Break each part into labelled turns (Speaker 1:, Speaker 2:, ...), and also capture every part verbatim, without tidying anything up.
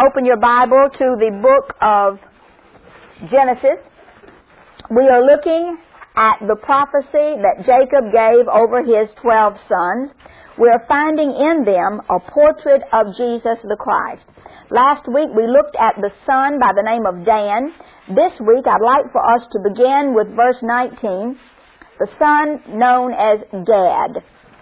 Speaker 1: open your Bible to the book of Genesis. We are looking at the prophecy that Jacob gave over his twelve sons. We are finding in them a portrait of Jesus the Christ. Last week we looked at the son by the name of Dan. This week I'd like for us to begin with verse nineteen, the son known as Gad.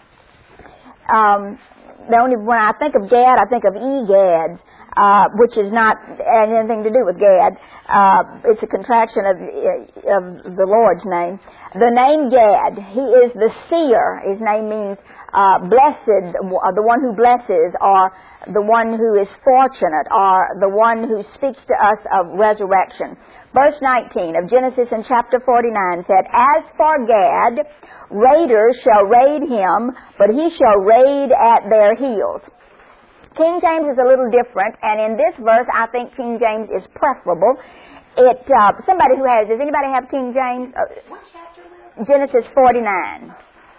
Speaker 1: Um, the only when I think of Gad, I think of Egad, uh, which is not anything to do with Gad. Uh, it's a contraction of, of the Lord's name. The name Gad, he is the seer. His name means uh, blessed, the one who blesses, or the one who is fortunate, or the one who speaks to us of resurrection. Verse nineteen of Genesis in chapter forty-nine said, "As for Gad, raiders shall raid him, but he shall raid at their heels." King James is a little different, and in this verse I think King James is preferable. It uh, somebody who has, does anybody have King James?
Speaker 2: What chapter?
Speaker 1: Genesis forty-nine.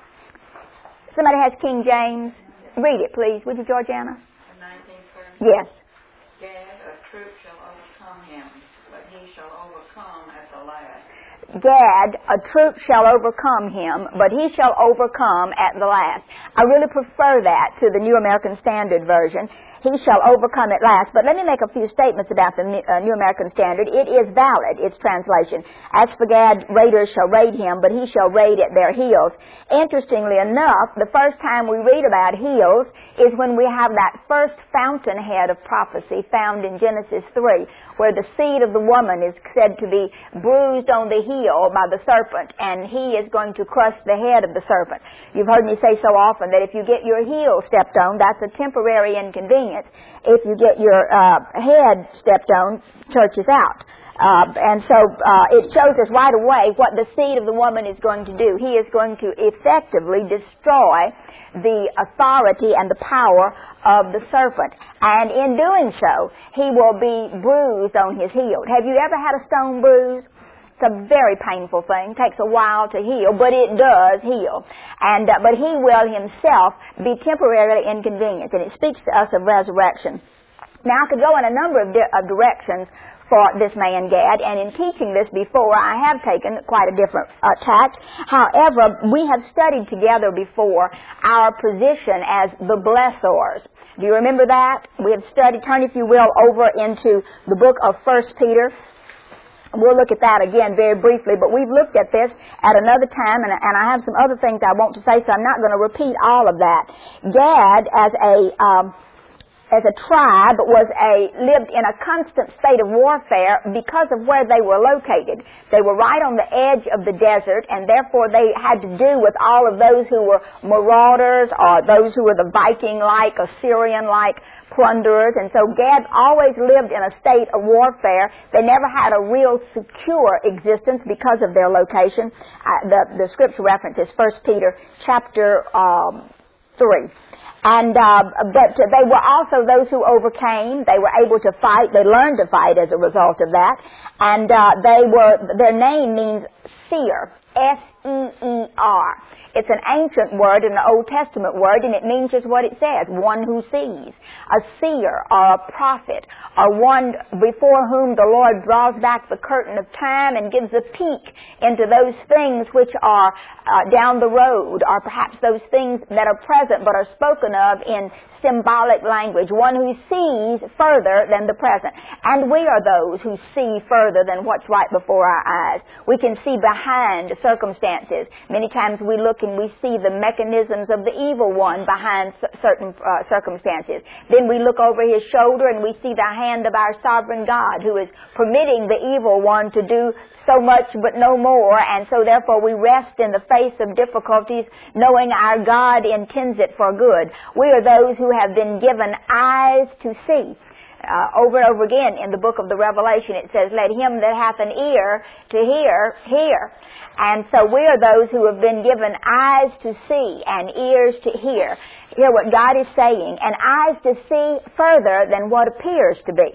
Speaker 1: Somebody has King James? Read it, please, would you, Georgiana?
Speaker 2: The nineteenth verse?
Speaker 1: Yes.
Speaker 2: Gad, a troop shall overcome him, but he shall overcome at the last.
Speaker 1: Gad, a troop shall overcome him, but he shall overcome at the last. I really prefer that to the New American Standard Version. He shall overcome at last. But let me make a few statements about the uh, New American Standard. It is valid, its translation. As for Gad, raiders shall raid him, but he shall raid at their heels. Interestingly enough, the first time we read about heels is when we have that first fountainhead of prophecy found in Genesis three, where the seed of the woman is said to be bruised on the heel by the serpent, and he is going to crush the head of the serpent. You've heard me say so often that if you get your heel stepped on, that's a temporary inconvenience. If you get your uh, head stepped on, church is out. Uh, and so uh, it shows us right away what the seed of the woman is going to do. He is going to effectively destroy the authority and the power of the serpent. And in doing so, he will be bruised on his heel. Have you ever had a stone bruise? It's a very painful thing. It takes a while to heal, but it does heal. And uh, but he will himself be temporarily inconvenienced, and it speaks to us of resurrection. Now, I could go in a number of, di- of directions for this man Gad, and in teaching this before, I have taken quite a different uh, tact. However, we have studied together before our position as the blessors. Do you remember that? We have studied, turn if you will, over into the book of First Peter. We'll look at that again very briefly, but we've looked at this at another time, and, and I have some other things I want to say, so I'm not going to repeat all of that. Gad, as a um, as a tribe, was a lived in a constant state of warfare because of where they were located. They were right on the edge of the desert, and therefore they had to do with all of those who were marauders, or those who were the Viking-like, Assyrian-like plunderers, and so Gad always lived in a state of warfare. They never had a real secure existence because of their location. Uh, the, the scripture reference is First Peter chapter um, three. And uh, but they were also those who overcame. They were able to fight. They learned to fight as a result of that. And uh, they were their name means seer, S E E R. It's an ancient word, an Old Testament word, and it means just what it says, one who sees. A seer or a prophet, or one before whom the Lord draws back the curtain of time and gives a peek into those things which are uh, down the road, or perhaps those things that are present but are spoken of in symbolic language, one who sees further than the present. And we are those who see further than what's right before our eyes. We can see behind circumstances. Many times we look and we see the mechanisms of the evil one behind certain uh, circumstances. Then we look over his shoulder and we see the hand of our sovereign God, who is permitting the evil one to do so much but no more, and so therefore we rest in the face of difficulties knowing our God intends it for good. We are those who have been given eyes to see. Uh, over and over again in the book of the Revelation it says, "Let him that hath an ear to hear, hear." And so we are those who have been given eyes to see and ears to hear. Hear what God is saying, and eyes to see further than what appears to be.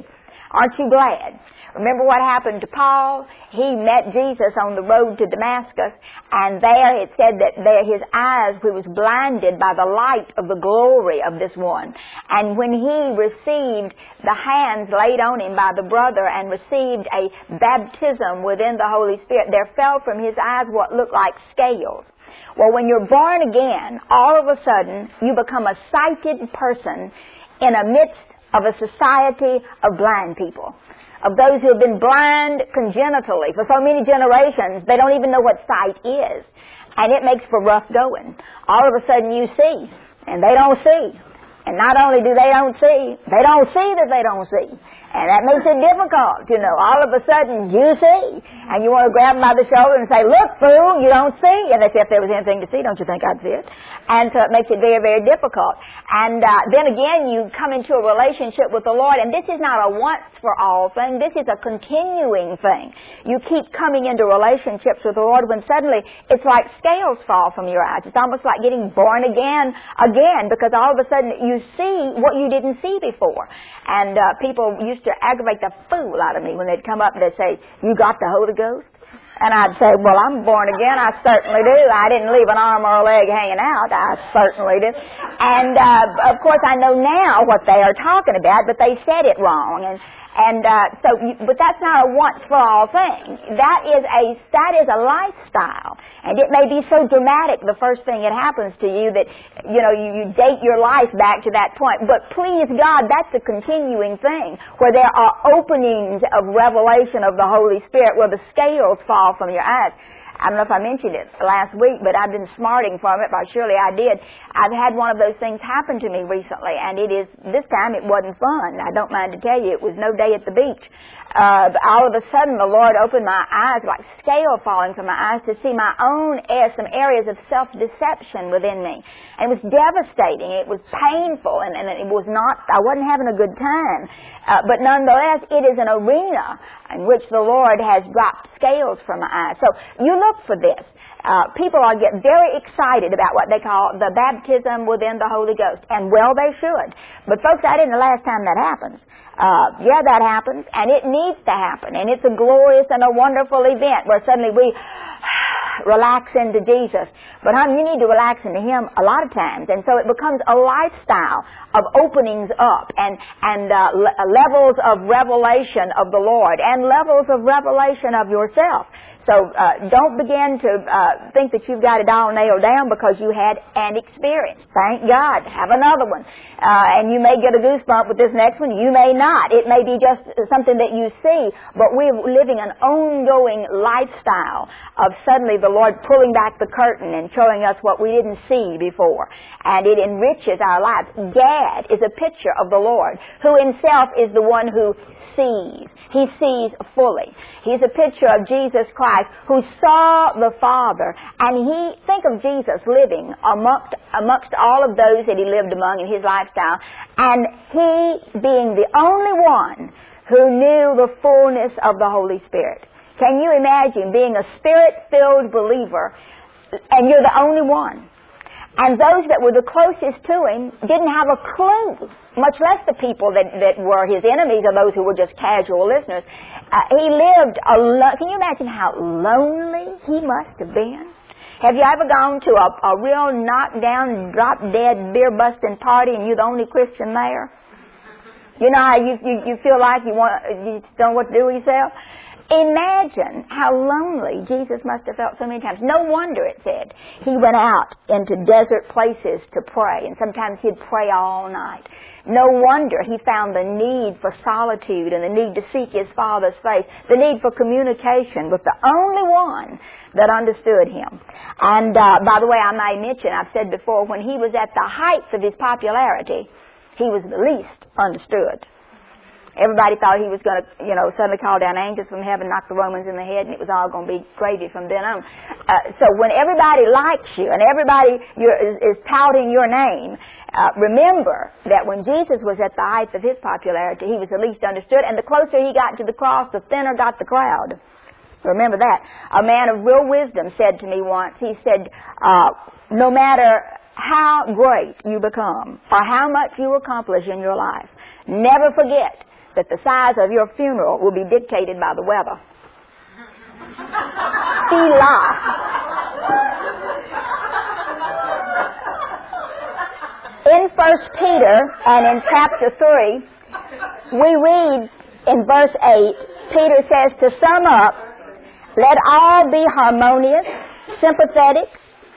Speaker 1: Aren't you glad? Remember what happened to Paul? He met Jesus on the road to Damascus, and there it said that there his eyes, he was blinded by the light of the glory of this one. And when he received the hands laid on him by the brother and received a baptism within the Holy Spirit, there fell from his eyes what looked like scales. Well, when you're born again, all of a sudden you become a sighted person in the midst of a society of blind people, of those who have been blind congenitally for so many generations, they don't even know what sight is. And it makes for rough going. All of a sudden you see, and they don't see. And not only do they don't see, they don't see that they don't see. And that makes it difficult, you know. All of a sudden you see, and you want to grab them by the shoulder and say, look, fool, you don't see. And they say, if there was anything to see, don't you think I'd see it? And so it makes it very, very difficult. And uh, then again, you come into a relationship with the Lord, and this is not a once-for-all thing. This is a continuing thing. You keep coming into relationships with the Lord when suddenly it's like scales fall from your eyes. It's almost like getting born again, again, because all of a sudden you see what you didn't see before. And uh, people used to aggravate the fool out of me when they'd come up and they'd say, you got the Holy Ghost? And I'd say, well, I'm born again. I certainly do. I didn't leave an arm or a leg hanging out. I certainly did. And, uh, of course, I know now what they are talking about, but they said it wrong. And, and, uh, so, you, but that's not a once-for-all thing. That is a, that is a lifestyle. And it may be so dramatic the first thing that happens to you that, you know, you, you date your life back to that point. But please God, that's a continuing thing where there are openings of revelation of the Holy Spirit where the scales fall from your eyes. I don't know if I mentioned it last week, but I've been smarting from it, but surely I did. I've had one of those things happen to me recently, and it is, this time it wasn't fun. I don't mind to tell you, it was no day at the beach. Uh, all of a sudden the Lord opened my eyes like scale falling from my eyes to see my own air, some areas of self-deception within me. And it was devastating. It was painful, and, and it was not, I wasn't having a good time. Uh, but nonetheless, it is an arena in which the Lord has dropped scales from my eyes. So you look for this. Uh, people are get very excited about what they call the baptism within the Holy Ghost. And well, they should. But folks, that isn't the last time that happens. Uh, yeah, that happens, and it needs to happen. And it's a glorious and a wonderful event where suddenly we relax into Jesus. But honey, you need to relax into Him a lot of times. And so it becomes a lifestyle of openings up and, and uh, le- levels of revelation of the Lord and levels of revelation of yourself. So uh, don't begin to uh, think that you've got it all nailed down because you had an experience. Thank God. Have another one. Uh, and you may get a goosebump with this next one. You may not. It may be just something that you see. But we're living an ongoing lifestyle of suddenly the Lord pulling back the curtain and showing us what we didn't see before. And it enriches our lives. Gad is a picture of the Lord, who Himself is the one who sees. He sees fully. He's a picture of Jesus Christ, who saw the Father, and he, think of Jesus living amongst, amongst all of those that He lived among in His lifestyle, and He being the only one who knew the fullness of the Holy Spirit. Can you imagine being a Spirit-filled believer, and you're the only one? And those that were the closest to Him didn't have a clue, much less the people that, that were His enemies or those who were just casual listeners. Uh, he lived alone. Can you imagine how lonely He must have been? Have you ever gone to a, a real knockdown, drop-dead, beer-busting party and you're the only Christian there? You know how you, you, you feel like you, want, you don't know what to do with yourself? Imagine how lonely Jesus must have felt so many times. No wonder, it said, He went out into desert places to pray, and sometimes He'd pray all night. No wonder He found the need for solitude and the need to seek His Father's face, the need for communication with the only one that understood Him. And uh, by the way, I may mention, I've said before, when He was at the height of His popularity, He was the least understood. Everybody thought He was going to, you know, suddenly call down angels from heaven, knock the Romans in the head, and it was all going to be gravy from then on. Uh, so when everybody likes you and everybody is, is touting your name, uh, remember that when Jesus was at the height of His popularity, He was the least understood, and the closer He got to the cross, the thinner got the crowd. Remember that. A man of real wisdom said to me once, he said, uh, no matter how great you become or how much you accomplish in your life, never forget that the size of your funeral will be dictated by the weather. Selah. In First Peter and in chapter three, we read in verse eight, Peter says, to sum up, let all be harmonious, sympathetic,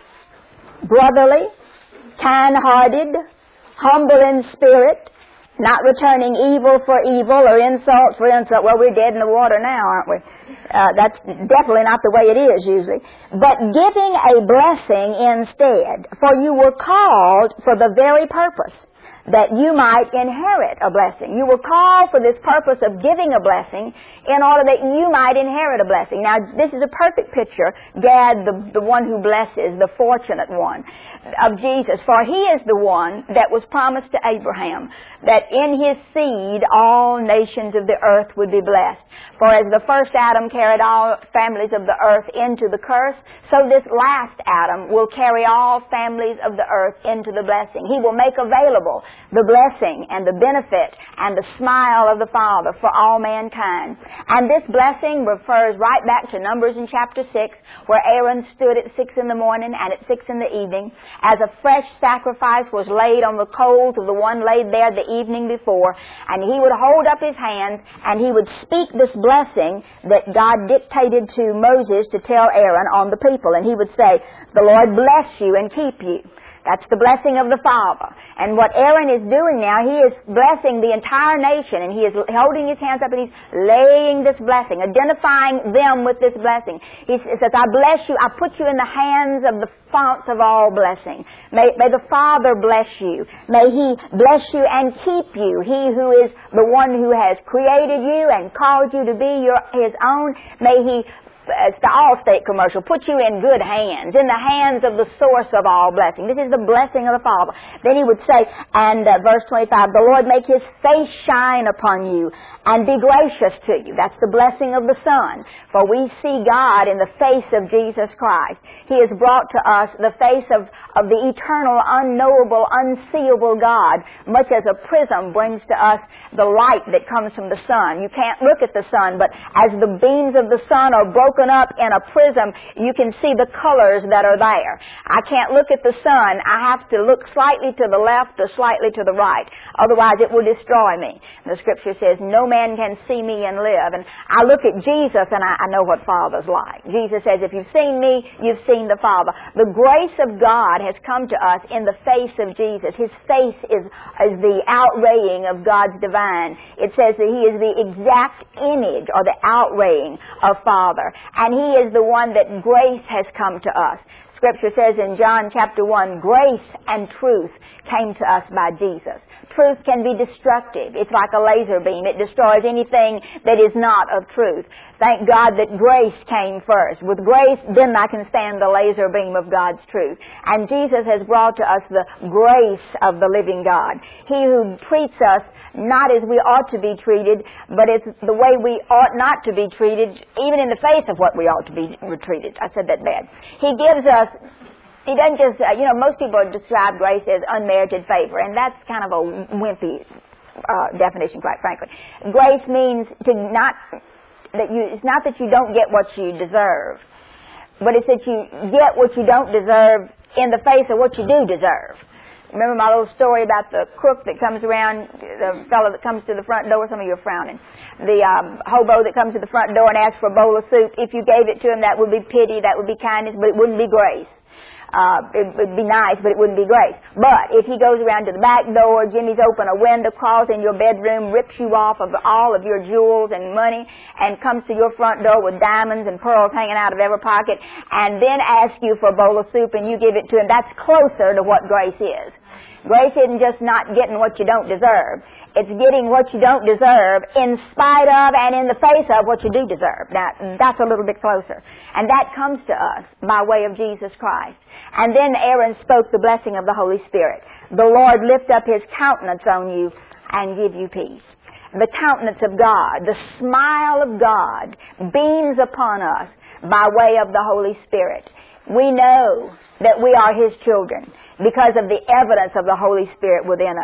Speaker 1: brotherly, kind-hearted, humble in spirit, not returning evil for evil or insult for insult. Well, we're dead in the water now, aren't we? Uh, that's definitely not the way it is usually. But giving a blessing instead, for you were called for the very purpose that you might inherit a blessing. You were called for this purpose of giving a blessing in order that you might inherit a blessing. Now, this is a perfect picture, Gad, the, the one who blesses, the fortunate one, of Jesus. For he is the one that was promised to Abraham, that in his seed all nations of the earth would be blessed. For as the first Adam carried all families of the earth into the curse, so this last Adam will carry all families of the earth into the blessing. He will make available the blessing and the benefit and the smile of the Father for all mankind. And this blessing refers right back to Numbers in chapter six, where Aaron stood at six in the morning and at six in the evening, as a fresh sacrifice was laid on the coals of the one laid there the evening before, and he would hold up his hands and he would speak this blessing that God dictated to Moses to tell Aaron on the people. And he would say, the Lord bless you and keep you. That's the blessing of the Father. And what Aaron is doing now, he is blessing the entire nation, and he is holding his hands up and he's laying this blessing, identifying them with this blessing. He says, I bless you, I put you in the hands of the fonts of all blessing. May, may the Father bless you. May He bless you and keep you. He who is the one who has created you and called you to be your, His own, may He, it's the Allstate commercial, put you in good hands, in the hands of the source of all blessing. This is the blessing of the Father. Then he would say, and uh, verse twenty-five, the Lord make His face shine upon you and be gracious to you. That's the blessing of the Son. For we see God in the face of Jesus Christ. He has brought to us the face of, of the eternal, unknowable, unseeable God, much as a prism brings to us the light that comes from the sun. You can't look at the sun, but as the beams of the sun are broken up in a prism, you can see the colors that are there. I can't look at the sun. I have to look slightly to the left or slightly to the right. Otherwise, it will destroy me. The Scripture says, no man can see me and live. And I look at Jesus and I, I know what Father's like. Jesus says, if you've seen me, you've seen the Father. The grace of God has come to us in the face of Jesus. His face is, is the outraying of God's divine. It says that He is the exact image or the outraying of Father. And He is the one that grace has come to us. Scripture says in John chapter one, grace and truth came to us by Jesus. Truth can be destructive. It's like a laser beam. It destroys anything that is not of truth. Thank God that grace came first. With grace, then I can stand the laser beam of God's truth. And Jesus has brought to us the grace of the living God. He who treats us not as we ought to be treated, but it's the way we ought not to be treated, even in the face of what we ought to be treated. I said that bad. He gives us, He doesn't just, uh, you know, most people describe grace as unmerited favor, and that's kind of a wimpy uh, definition, quite frankly. Grace means to not, that you, it's not that you don't get what you deserve, but it's that you get what you don't deserve in the face of what you do deserve. Remember my little story about the crook that comes around, the fellow that comes to the front door? Some of you are frowning. The um, hobo that comes to the front door and asks for a bowl of soup. If you gave it to him, that would be pity, that would be kindness, but it wouldn't be grace. Uh, it would be nice, but it wouldn't be grace. But if he goes around to the back door, Jimmy's open a window, crawls in your bedroom, rips you off of all of your jewels and money, and comes to your front door with diamonds and pearls hanging out of every pocket, and then asks you for a bowl of soup and you give it to him, that's closer to what grace is. Grace isn't just not getting what you don't deserve. It's getting what you don't deserve in spite of and in the face of what you do deserve. Now, that's a little bit closer. And that comes to us by way of Jesus Christ. And then Aaron spoke the blessing of the Holy Spirit. The Lord lift up His countenance on you and give you peace. The countenance of God, the smile of God beams upon us by way of the Holy Spirit. We know that we are His children because of the evidence of the Holy Spirit within us.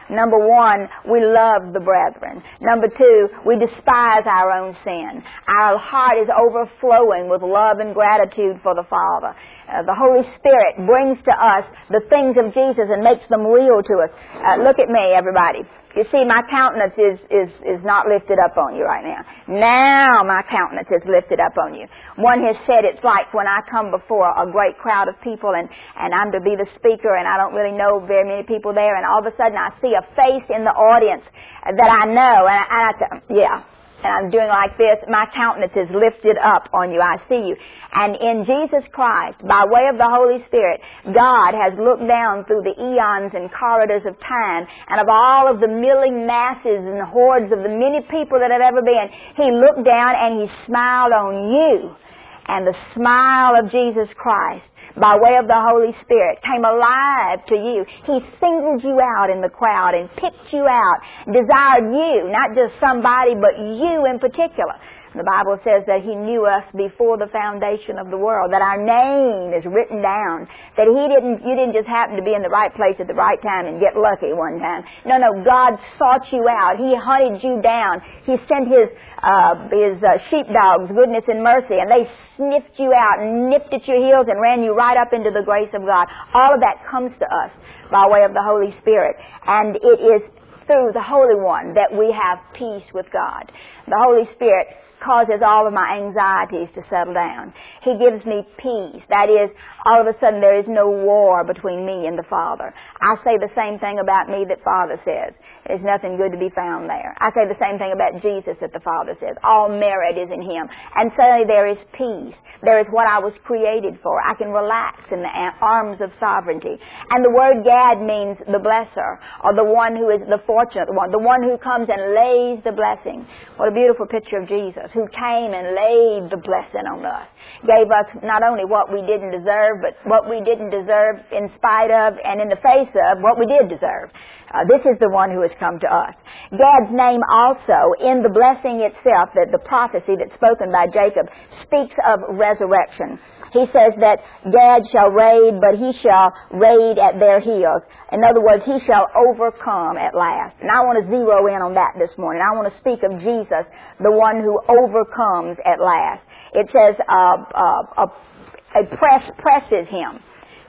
Speaker 1: Number one, we love the brethren. Number two, we despise our own sin. Our heart is overflowing with love and gratitude for the Father. Uh, the Holy Spirit brings to us the things of Jesus and makes them real to us. Uh, look at me, everybody. You see, my countenance is, is, is not lifted up on you right now. Now my countenance is lifted up on you. One has said it's like when I come before a great crowd of people and, and I'm to be the speaker and I don't really know very many people there, and all of a sudden I see a face in the audience that I know, and I, and I yeah. and I'm doing like this, my countenance is lifted up on you. I see you. And in Jesus Christ, by way of the Holy Spirit, God has looked down through the eons and corridors of time, and of all of the milling masses and hordes of the many people that have ever been, He looked down and He smiled on you. And the smile of Jesus Christ, by way of the Holy Spirit, came alive to you. He singled you out in the crowd and picked you out, desired you, not just somebody, but you in particular. The Bible says that He knew us before the foundation of the world, that our name is written down, that He didn't, you didn't just happen to be in the right place at the right time and get lucky one time. No, no, God sought you out. He hunted you down. He sent His, uh, His uh, sheepdogs, goodness and mercy, and they sniffed you out and nipped at your heels and ran you right up into the grace of God. All of that comes to us by way of the Holy Spirit, and it is through the Holy One that we have peace with God. The Holy Spirit causes all of my anxieties to settle down. He gives me peace. That is, all of a sudden there is no war between me and the Father. I say the same thing about me that Father says. There's nothing good to be found there. I say the same thing about Jesus that the Father says. All merit is in Him. And suddenly there is peace. There is what I was created for. I can relax in the arms of sovereignty. And the word Gad means the blesser, or the one who is the fortunate one, the one who comes and lays the blessing. What a beautiful picture of Jesus, who came and laid the blessing on us. Gave us not only what we didn't deserve, but what we didn't deserve in spite of and in the face of what we did deserve. Uh, this is the one who has come to us. Gad's name also, in the blessing itself, that the prophecy that's spoken by Jacob, speaks of resurrection. He says that Gad shall raid, but he shall raid at their heels. In other words, he shall overcome at last. And I want to zero in on that this morning. I want to speak of Jesus, the one who overcomes at last. It says uh, uh, a, a press presses him.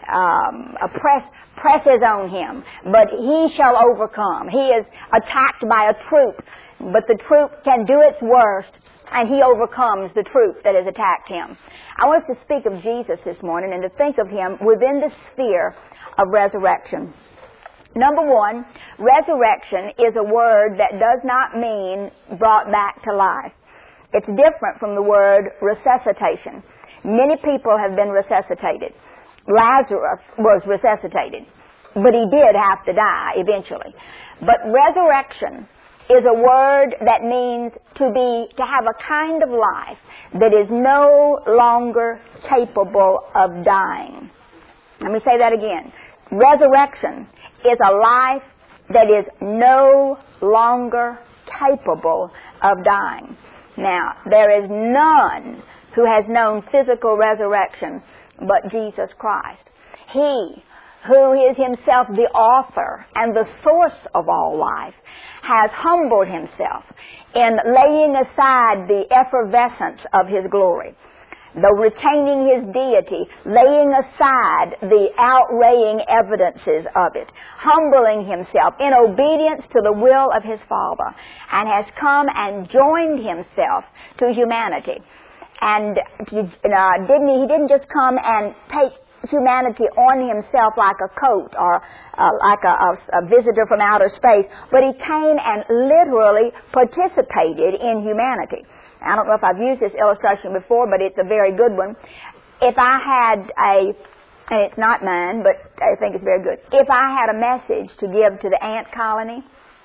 Speaker 1: Um, a press presses on him, but he shall overcome. He is attacked by a troop, but the troop can do its worst, and he overcomes the troop that has attacked him. I want us to speak of Jesus this morning and to think of Him within the sphere of resurrection. Number one, resurrection is a word that does not mean brought back to life. It's different from the word resuscitation. Many people have been resuscitated. Lazarus was resuscitated, but he did have to die eventually. But resurrection is a word that means to be, to have a kind of life that is no longer capable of dying. Let me say that again. Resurrection is a life that is no longer capable of dying. Now, there is none who has known physical resurrection but Jesus Christ. He, who is Himself the author and the source of all life, has humbled Himself in laying aside the effervescence of His glory, though retaining His deity, laying aside the outraying evidences of it, humbling Himself in obedience to the will of His Father, and has come and joined Himself to humanity. And uh, didn't he, he didn't just come and take humanity on Himself like a coat or uh, like a, a, a visitor from outer space, but He came and literally participated in humanity. I don't know if I've used this illustration before, but it's a very good one. If I had a, and it's not mine, but I think it's very good. If I had a message to give to the ant colony,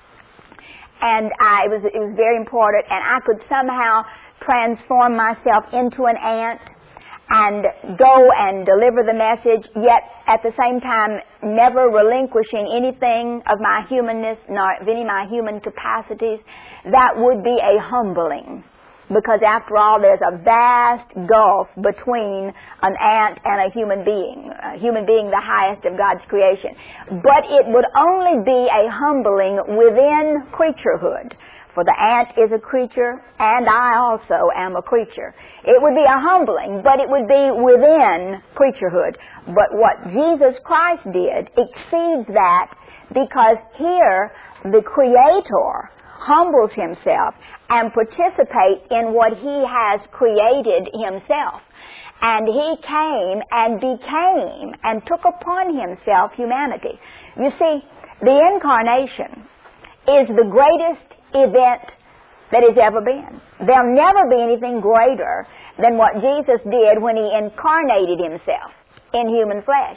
Speaker 1: and I, it was it was very important, and I could somehow transform myself into an ant and go and deliver the message, yet at the same time never relinquishing anything of my humanness, nor of any of my human capacities, that would be a humbling. because after all, there's a vast gulf between an ant and a human being, a human being the highest of God's creation. But it would only be a humbling within creaturehood. For the ant is a creature, and I also am a creature. It would be a humbling, but it would be within creaturehood. But what Jesus Christ did exceeds that, because here the Creator humbles himself and participates in what he has created himself. And he came and became and took upon himself humanity. You see, the incarnation is the greatest event that has ever been. There'll never be anything greater than what Jesus did when he incarnated himself in human flesh.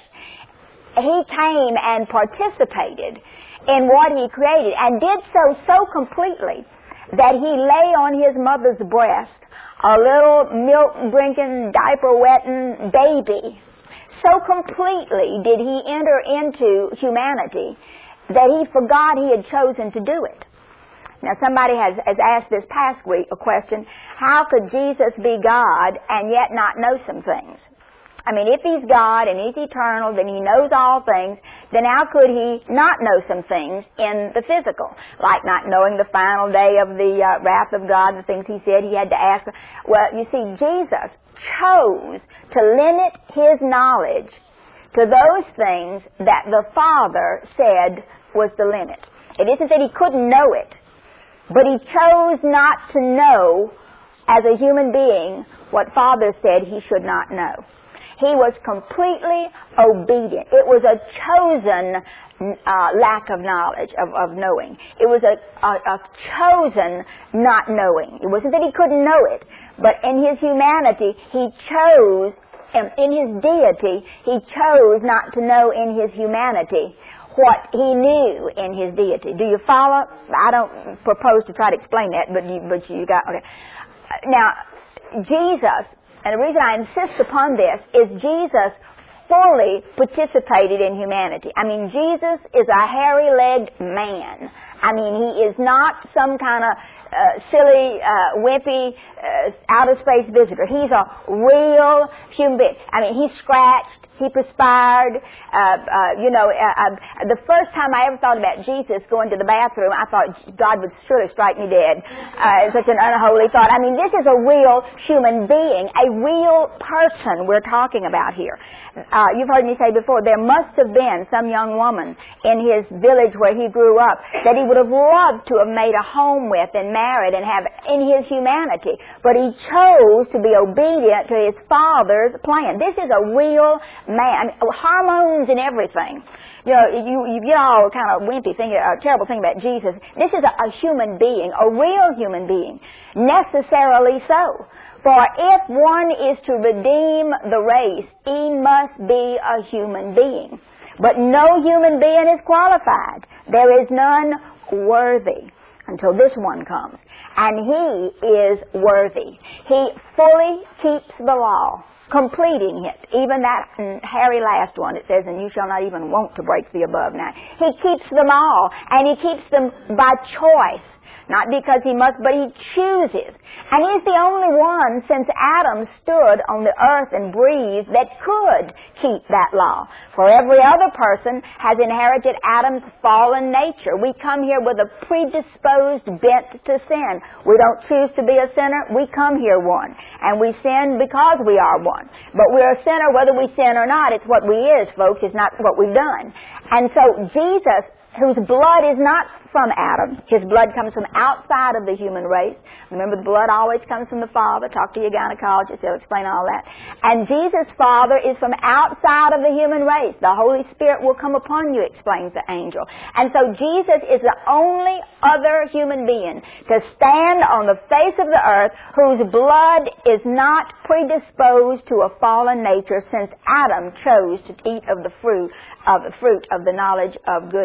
Speaker 1: He came and participated in what he created, and did so so completely that he lay on his mother's breast, a little milk-drinking, diaper-wetting baby. So completely did he enter into humanity that he forgot he had chosen to do it. Now, somebody has, has asked this past week a question: how could Jesus be God and yet not know some things? I mean, if he's God and he's eternal, then he knows all things, then how could he not know some things in the physical? Like not knowing the final day of the uh, wrath of God, the things he said he had to ask. Well, you see, Jesus chose to limit his knowledge to those things that the Father said was the limit. It isn't that he couldn't know it, but he chose not to know, as a human being, what Father said he should not know. He was completely obedient. It was a chosen uh, lack of knowledge, of, of knowing. It was a, a, a chosen not knowing. It wasn't that he couldn't know it, but in his humanity, he chose, and in his deity, he chose not to know in his humanity what he knew in his deity. Do you follow? I don't propose to try to explain that, but you, but you got, okay. Now, Jesus, and the reason I insist upon this is Jesus fully participated in humanity. I mean, Jesus is a hairy-legged man. I mean, he is not some kind of uh, silly, uh, wimpy, uh, outer-space visitor. He's a real human being. I mean, he scratched, he perspired. Uh, uh, you know, uh, uh, the first time I ever thought about Jesus going to the bathroom, I thought God would surely strike me dead. Uh, such an unholy thought. I mean, this is a real human being, a real person we're talking about here. Uh, you've heard me say before, there must have been some young woman in his village where he grew up that he would have loved to have made a home with and married and have in his humanity. But he chose to be obedient to his Father's plan. This is a real man. I mean, hormones and everything. You know, you, you get all kind of wimpy thing, a terrible thing about Jesus. This is a, a human being, a real human being, necessarily so. For if one is to redeem the race, he must be a human being. But no human being is qualified. There is none worthy until this one comes. And he is worthy. He fully keeps the law, completing it. Even that mm, hairy last one, it says, and you shall not even want to break the above now. He keeps them all, and he keeps them by choice. Not because he must, but he chooses. And he's the only one since Adam stood on the earth and breathed that could keep that law. For every other person has inherited Adam's fallen nature. We come here with a predisposed bent to sin. We don't choose to be a sinner. We come here one. And we sin because we are one. But we're a sinner whether we sin or not. It's what we is, folks. It's not what we've done. And so Jesus, whose blood is not from Adam. His blood comes from outside of the human race. Remember, the blood always comes from the Father. Talk to your gynecologist. They'll explain all that. And Jesus' Father is from outside of the human race. The Holy Spirit will come upon you, explains the angel. And so Jesus is the only other human being to stand on the face of the earth whose blood is not predisposed to a fallen nature, since Adam chose to eat of the fruit of the fruit of the knowledge of good of the tree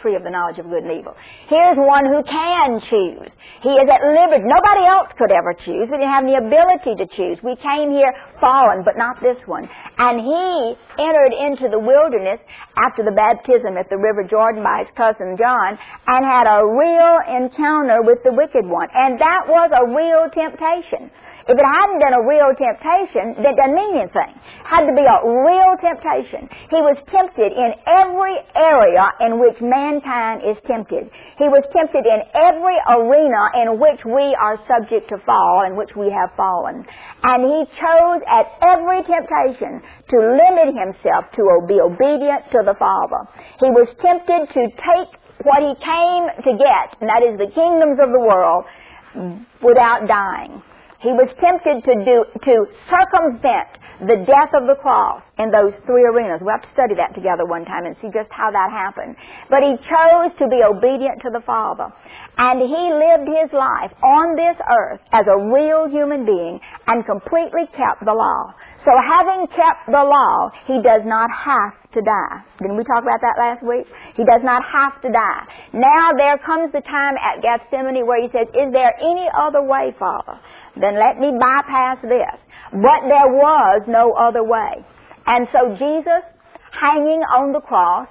Speaker 1: tree of the knowledge of good and evil. Here's one who can choose. He is at liberty. Nobody else could ever choose. We didn't have the ability to choose. We came here fallen, but not this one. And he entered into the wilderness after the baptism at the River Jordan by his cousin John and had a real encounter with the wicked one. And that was a real temptation. If it hadn't been a real temptation, that doesn't mean anything. It had to be a real temptation. He was tempted in every area in which mankind is tempted. He was tempted in every arena in which we are subject to fall, in which we have fallen. And he chose at every temptation to limit himself to be obedient to the Father. He was tempted to take what he came to get, and that is the kingdoms of the world, without dying. He was tempted to do to circumvent the death of the cross in those three arenas. We'll have to study that together one time and see just how that happened. But he chose to be obedient to the Father. And he lived his life on this earth as a real human being and completely kept the law. So having kept the law, he does not have to die. Didn't we talk about that last week? He does not have to die. Now there comes the time at Gethsemane where he says, is there any other way, Father? Then let me bypass this. But there was no other way. And so Jesus, hanging on the cross,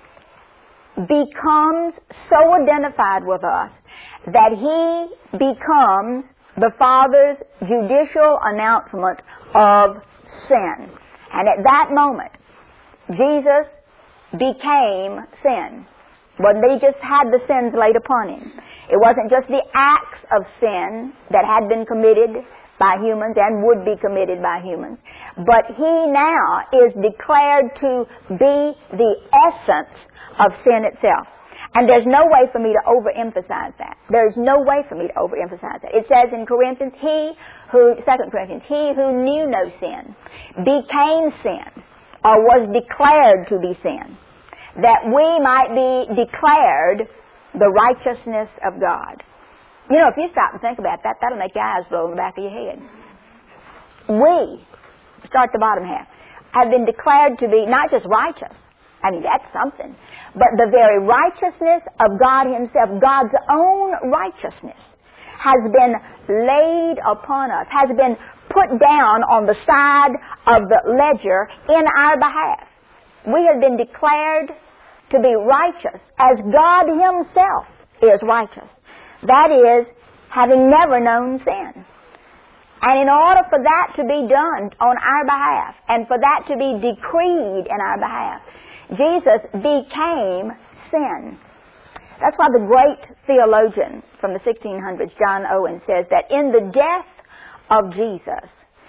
Speaker 1: becomes so identified with us that he becomes the Father's judicial announcement of sin. And at that moment, Jesus became sin. But they just had the sins laid upon him. It wasn't just the acts of sin that had been committed by humans and would be committed by humans, but he now is declared to be the essence of sin itself. And there's no way for me to overemphasize that. There's no way for me to overemphasize that. It says in Corinthians, he who, Second Corinthians, he who knew no sin became sin, or was declared to be sin, that we might be declared the righteousness of God. You know, if you stop and think about that, that'll make your eyes roll in the back of your head. We, start the bottom half, have been declared to be not just righteous. I mean, that's something. But the very righteousness of God himself, God's own righteousness, has been laid upon us, has been put down on the side of the ledger in our behalf. We have been declared to be righteous as God himself is righteous. That is, having never known sin. And in order for that to be done on our behalf, and for that to be decreed in our behalf, Jesus became sin. That's why the great theologian from the sixteen hundreds, John Owen, says that in the death of Jesus,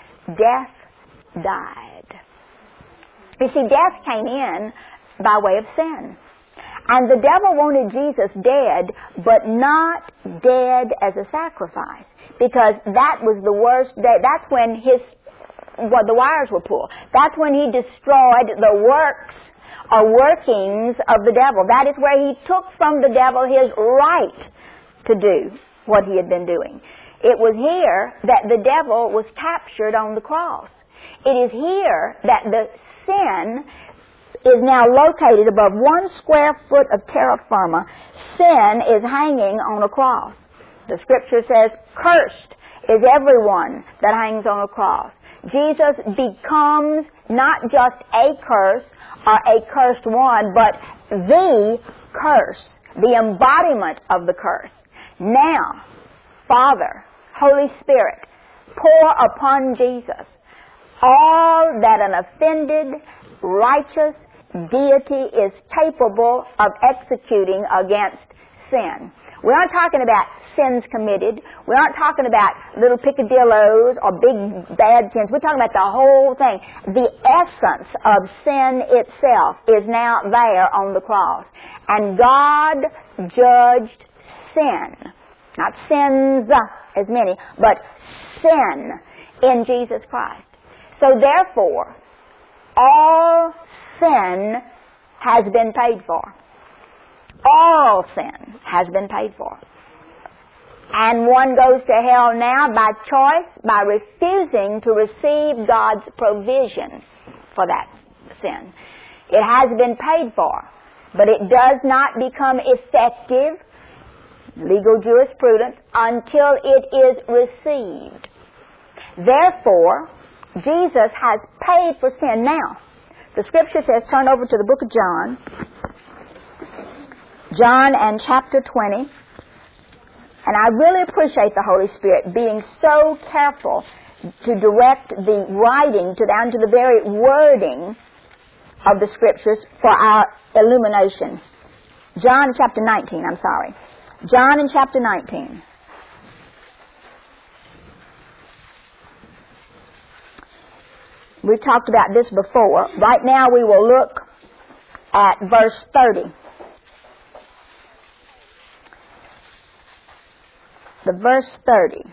Speaker 1: death died. You see, death came in by way of sin. And the devil wanted Jesus dead, but not dead as a sacrifice, because that was the worst day. That's when his, well, the wires were pulled. That's when he destroyed the works or workings of the devil. That is where he took from the devil his right to do what he had been doing. It was here that the devil was captured on the cross. It is here that the sin is now located above one square foot of terra firma. Sin is hanging on a cross. The scripture says, cursed is everyone that hangs on a cross. Jesus becomes not just a curse or a cursed one, but the curse, the embodiment of the curse. Now, Father, Holy Spirit, pour upon Jesus all that an offended, righteous deity is capable of executing against sin. We aren't talking about sins committed. We aren't talking about little picadillos or big bad sins. We're talking about the whole thing. The essence of sin itself is now there on the cross. And God judged sin. Not sins as many, but sin in Jesus Christ. So therefore, all sin has been paid for. All sin has been paid for. And one goes to hell now by choice, by refusing to receive God's provision for that sin. It has been paid for. but it does not become effective, legal jurisprudence, until it is received. Therefore, Jesus has paid for sin. Now, the Scripture says, turn over to the book of John, John and chapter twenty, and I really appreciate the Holy Spirit being so careful to direct the writing to down to the very wording of the Scriptures for our illumination. John chapter nineteen, I'm sorry. John in chapter nineteen. We've talked about this before. Right now we will look at verse thirty. The verse thirty.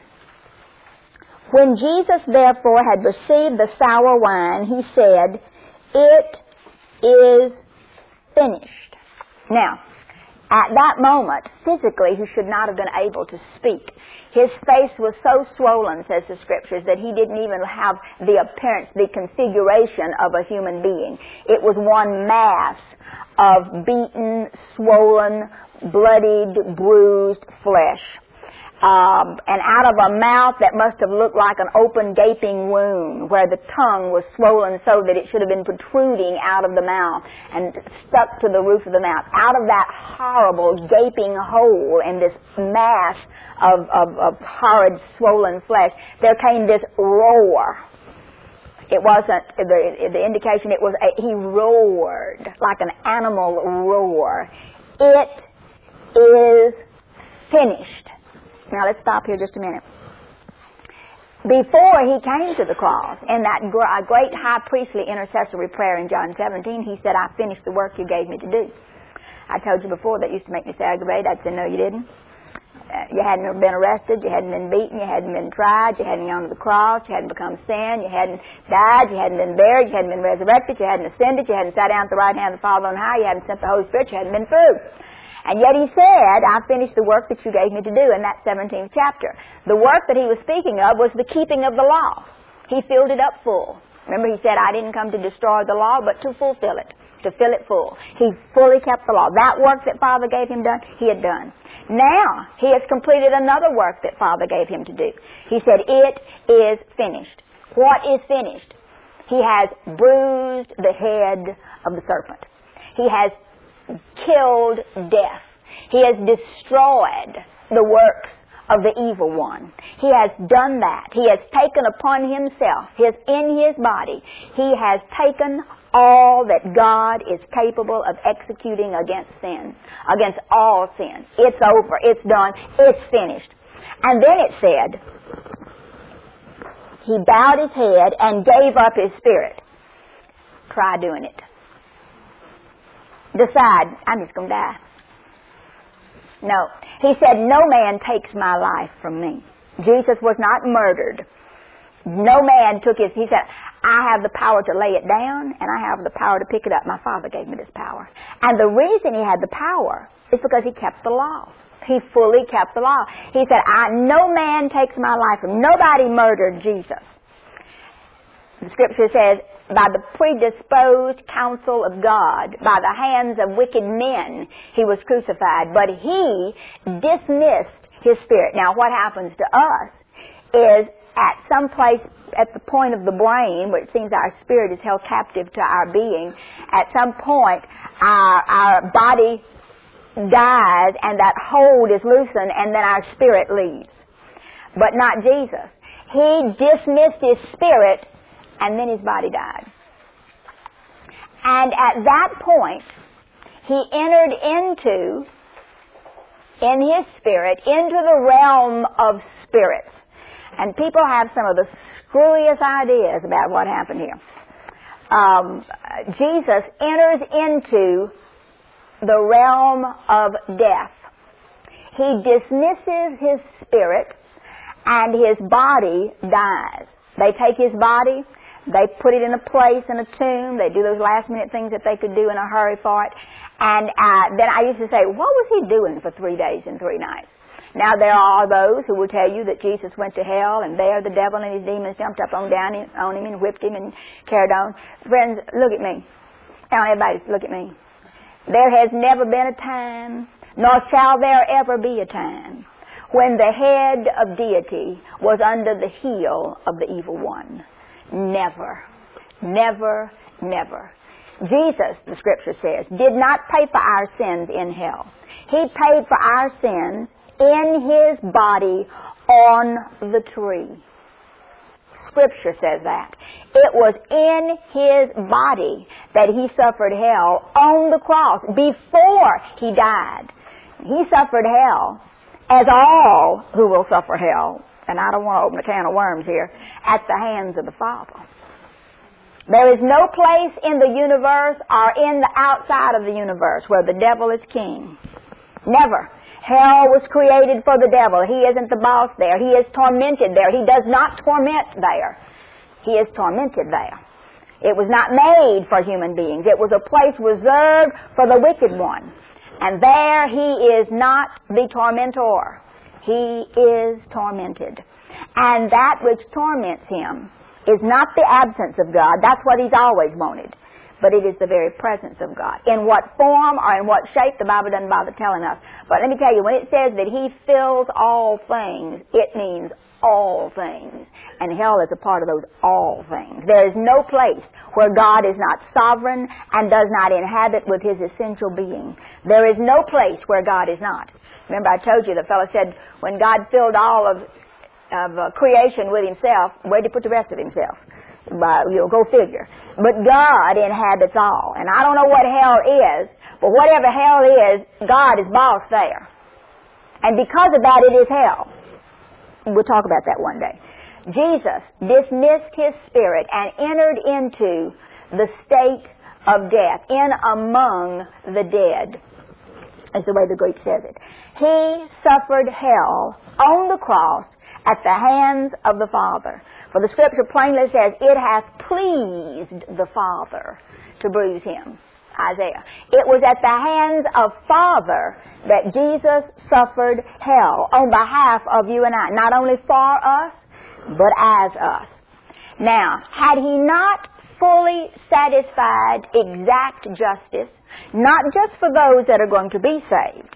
Speaker 1: When Jesus therefore had received the sour wine, he said, "It is finished." Now, at that moment, physically, he should not have been able to speak. His face was so swollen, says the Scriptures, that he didn't even have the appearance, the configuration of a human being. It was one mass of beaten, swollen, bloodied, bruised flesh. Um, and out of a mouth that must have looked like an open gaping wound, where the tongue was swollen so that it should have been protruding out of the mouth and stuck to the roof of the mouth. Out of that horrible gaping hole in this mass of, of, of horrid swollen flesh, there came this roar. It wasn't the, the indication, it was a, he roared like an animal roar. It is finished. Now let's stop here just a minute. Before he came to the cross, in that great high priestly intercessory prayer in John seventeen, he said, "I finished the work you gave me to do." I told you before that used to make me so aggravated. I'd say, "No, you didn't. Uh, you hadn't been arrested, you hadn't been beaten, you hadn't been tried, you hadn't gone to the cross, you hadn't become sin, you hadn't died, you hadn't been buried, you hadn't been resurrected, you hadn't ascended, you hadn't sat down at the right hand of the Father on high, you hadn't sent the Holy Spirit, you hadn't been through." And yet he said, "I finished the work that you gave me to do," in that seventeenth chapter. The work that he was speaking of was the keeping of the law. He filled it up full. Remember, he said, "I didn't come to destroy the law, but to fulfill it, to fill it full." He fully kept the law. That work that Father gave him done, he had done. Now, he has completed another work that Father gave him to do. He said, "It is finished." What is finished? He has bruised the head of the serpent. He has killed death. He has destroyed the works of the evil one. He has done that. He has taken upon himself, his in his body, he has taken all that God is capable of executing against sin, against all sin. It's over. It's done. It's finished. And then it said, he bowed his head and gave up his spirit. Try doing it. Decide, I'm just going to die. No. He said, "No man takes my life from me." Jesus was not murdered. No man took his, he said, "I have the power to lay it down, and I have the power to pick it up. My Father gave me this power." And the reason he had the power is because he kept the law. He fully kept the law. He said, I, "No man takes my life from me." Nobody murdered Jesus. The Scripture says, by the predisposed counsel of God, by the hands of wicked men, he was crucified. But he dismissed his spirit. Now, what happens to us is at some place at the point of the brain, where it seems our spirit is held captive to our being, at some point our, our body dies and that hold is loosened and then our spirit leaves. But not Jesus. He dismissed his spirit and then his body died. And at that point, he entered into, in his spirit, into the realm of spirits. And people have some of the screwiest ideas about what happened here. Um, Jesus enters into the realm of death. He dismisses his spirit, and his body dies. They take his body, they put it in a place in a tomb. They do those last minute things that they could do in a hurry for it. And uh, then I used to say, what was he doing for three days and three nights? Now there are those who will tell you that Jesus went to hell and there the devil and his demons jumped up on down on him and whipped him and carried on. Friends, look at me. Now everybody look at me. There has never been a time, nor shall there ever be a time, when the head of deity was under the heel of the evil one. Never, never, never. Jesus, the Scripture says, did not pay for our sins in hell. He paid for our sins in His body on the tree. Scripture says that. It was in His body that He suffered hell on the cross before He died. He suffered hell as all who will suffer hell, and I don't want to open a can of worms here, at the hands of the Father. There is no place in the universe or in the outside of the universe where the devil is king. Never. Hell was created for the devil. He isn't the boss there. He is tormented there. He does not torment there. He is tormented there. It was not made for human beings. It was a place reserved for the wicked one. And there he is not the tormentor. He is tormented. And that which torments him is not the absence of God. That's what he's always wanted. But it is the very presence of God. In what form or in what shape, the Bible doesn't bother telling us. But let me tell you, when it says that He fills all things, it means all things. And hell is a part of those all things. There is no place where God is not sovereign and does not inhabit with His essential being. There is no place where God is not. Remember I told you, the fellow said, when God filled all of, of uh, creation with Himself, where did He put the rest of Himself? By, you know, go figure. But God inhabits all. And I don't know what hell is, but whatever hell is, God is boss there. And because of that, it is hell. We'll talk about that one day. Jesus dismissed His spirit and entered into the state of death, in among the dead. That's the way the Greek says it. He suffered hell on the cross at the hands of the Father. For the Scripture plainly says, it hath pleased the Father to bruise Him. Isaiah. It was at the hands of Father that Jesus suffered hell on behalf of you and I. Not only for us, but as us. Now, had He not fully satisfied exact justice, not just for those that are going to be saved,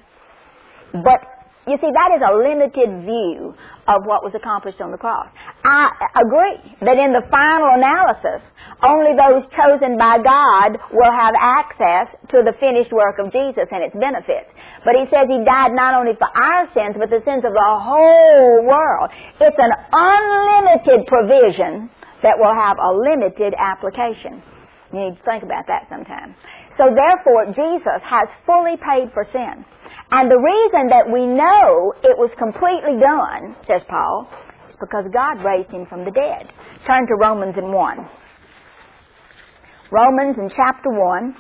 Speaker 1: but you see, that is a limited view of what was accomplished on the cross. I agree that in the final analysis, only those chosen by God will have access to the finished work of Jesus and its benefits. But He says He died not only for our sins, but the sins of the whole world. It's an unlimited provision that will have a limited application. You need to think about that sometime. So therefore, Jesus has fully paid for sin. And the reason that we know it was completely done, says Paul, is because God raised Him from the dead. Turn to Romans in one. Romans in chapter one.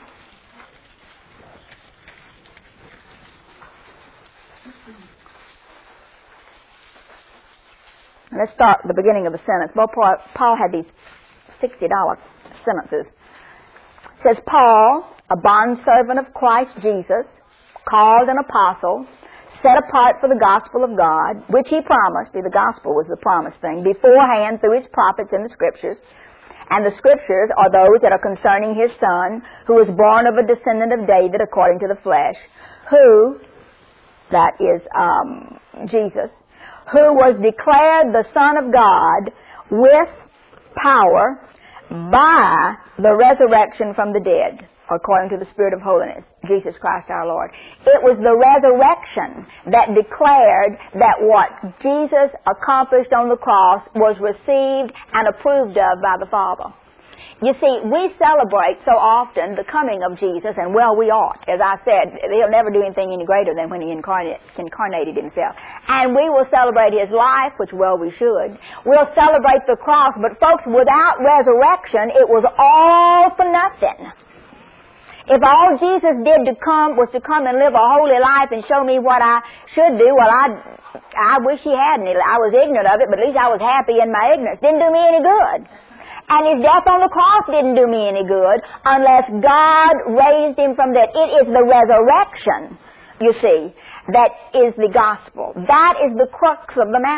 Speaker 1: Let's start at the beginning of the sentence. Well, Paul had these sixty dollar sentences. It says, Paul, a bondservant of Christ Jesus, called an apostle, set apart for the gospel of God, which He promised, see, the gospel was the promised thing, beforehand through His prophets in the Scriptures. And the Scriptures are those that are concerning His Son, who was born of a descendant of David according to the flesh, who, that is um, Jesus, who was declared the Son of God with power by the resurrection from the dead, according to the Spirit of holiness, Jesus Christ our Lord. It was the resurrection that declared that what Jesus accomplished on the cross was received and approved of by the Father. You see, we celebrate so often the coming of Jesus, and well, we ought. As I said, He'll never do anything any greater than when He incarnate, incarnated Himself. And we will celebrate His life, which, well, we should. We'll celebrate the cross, but folks, without resurrection, it was all for nothing. If all Jesus did to come was to come and live a holy life and show me what I should do, well, I I wish He hadn't. I was ignorant of it, but at least I was happy in my ignorance. Didn't do me any good. And His death on the cross didn't do me any good unless God raised Him from the dead. It is the resurrection, you see, that is the gospel. That is the crux of the matter.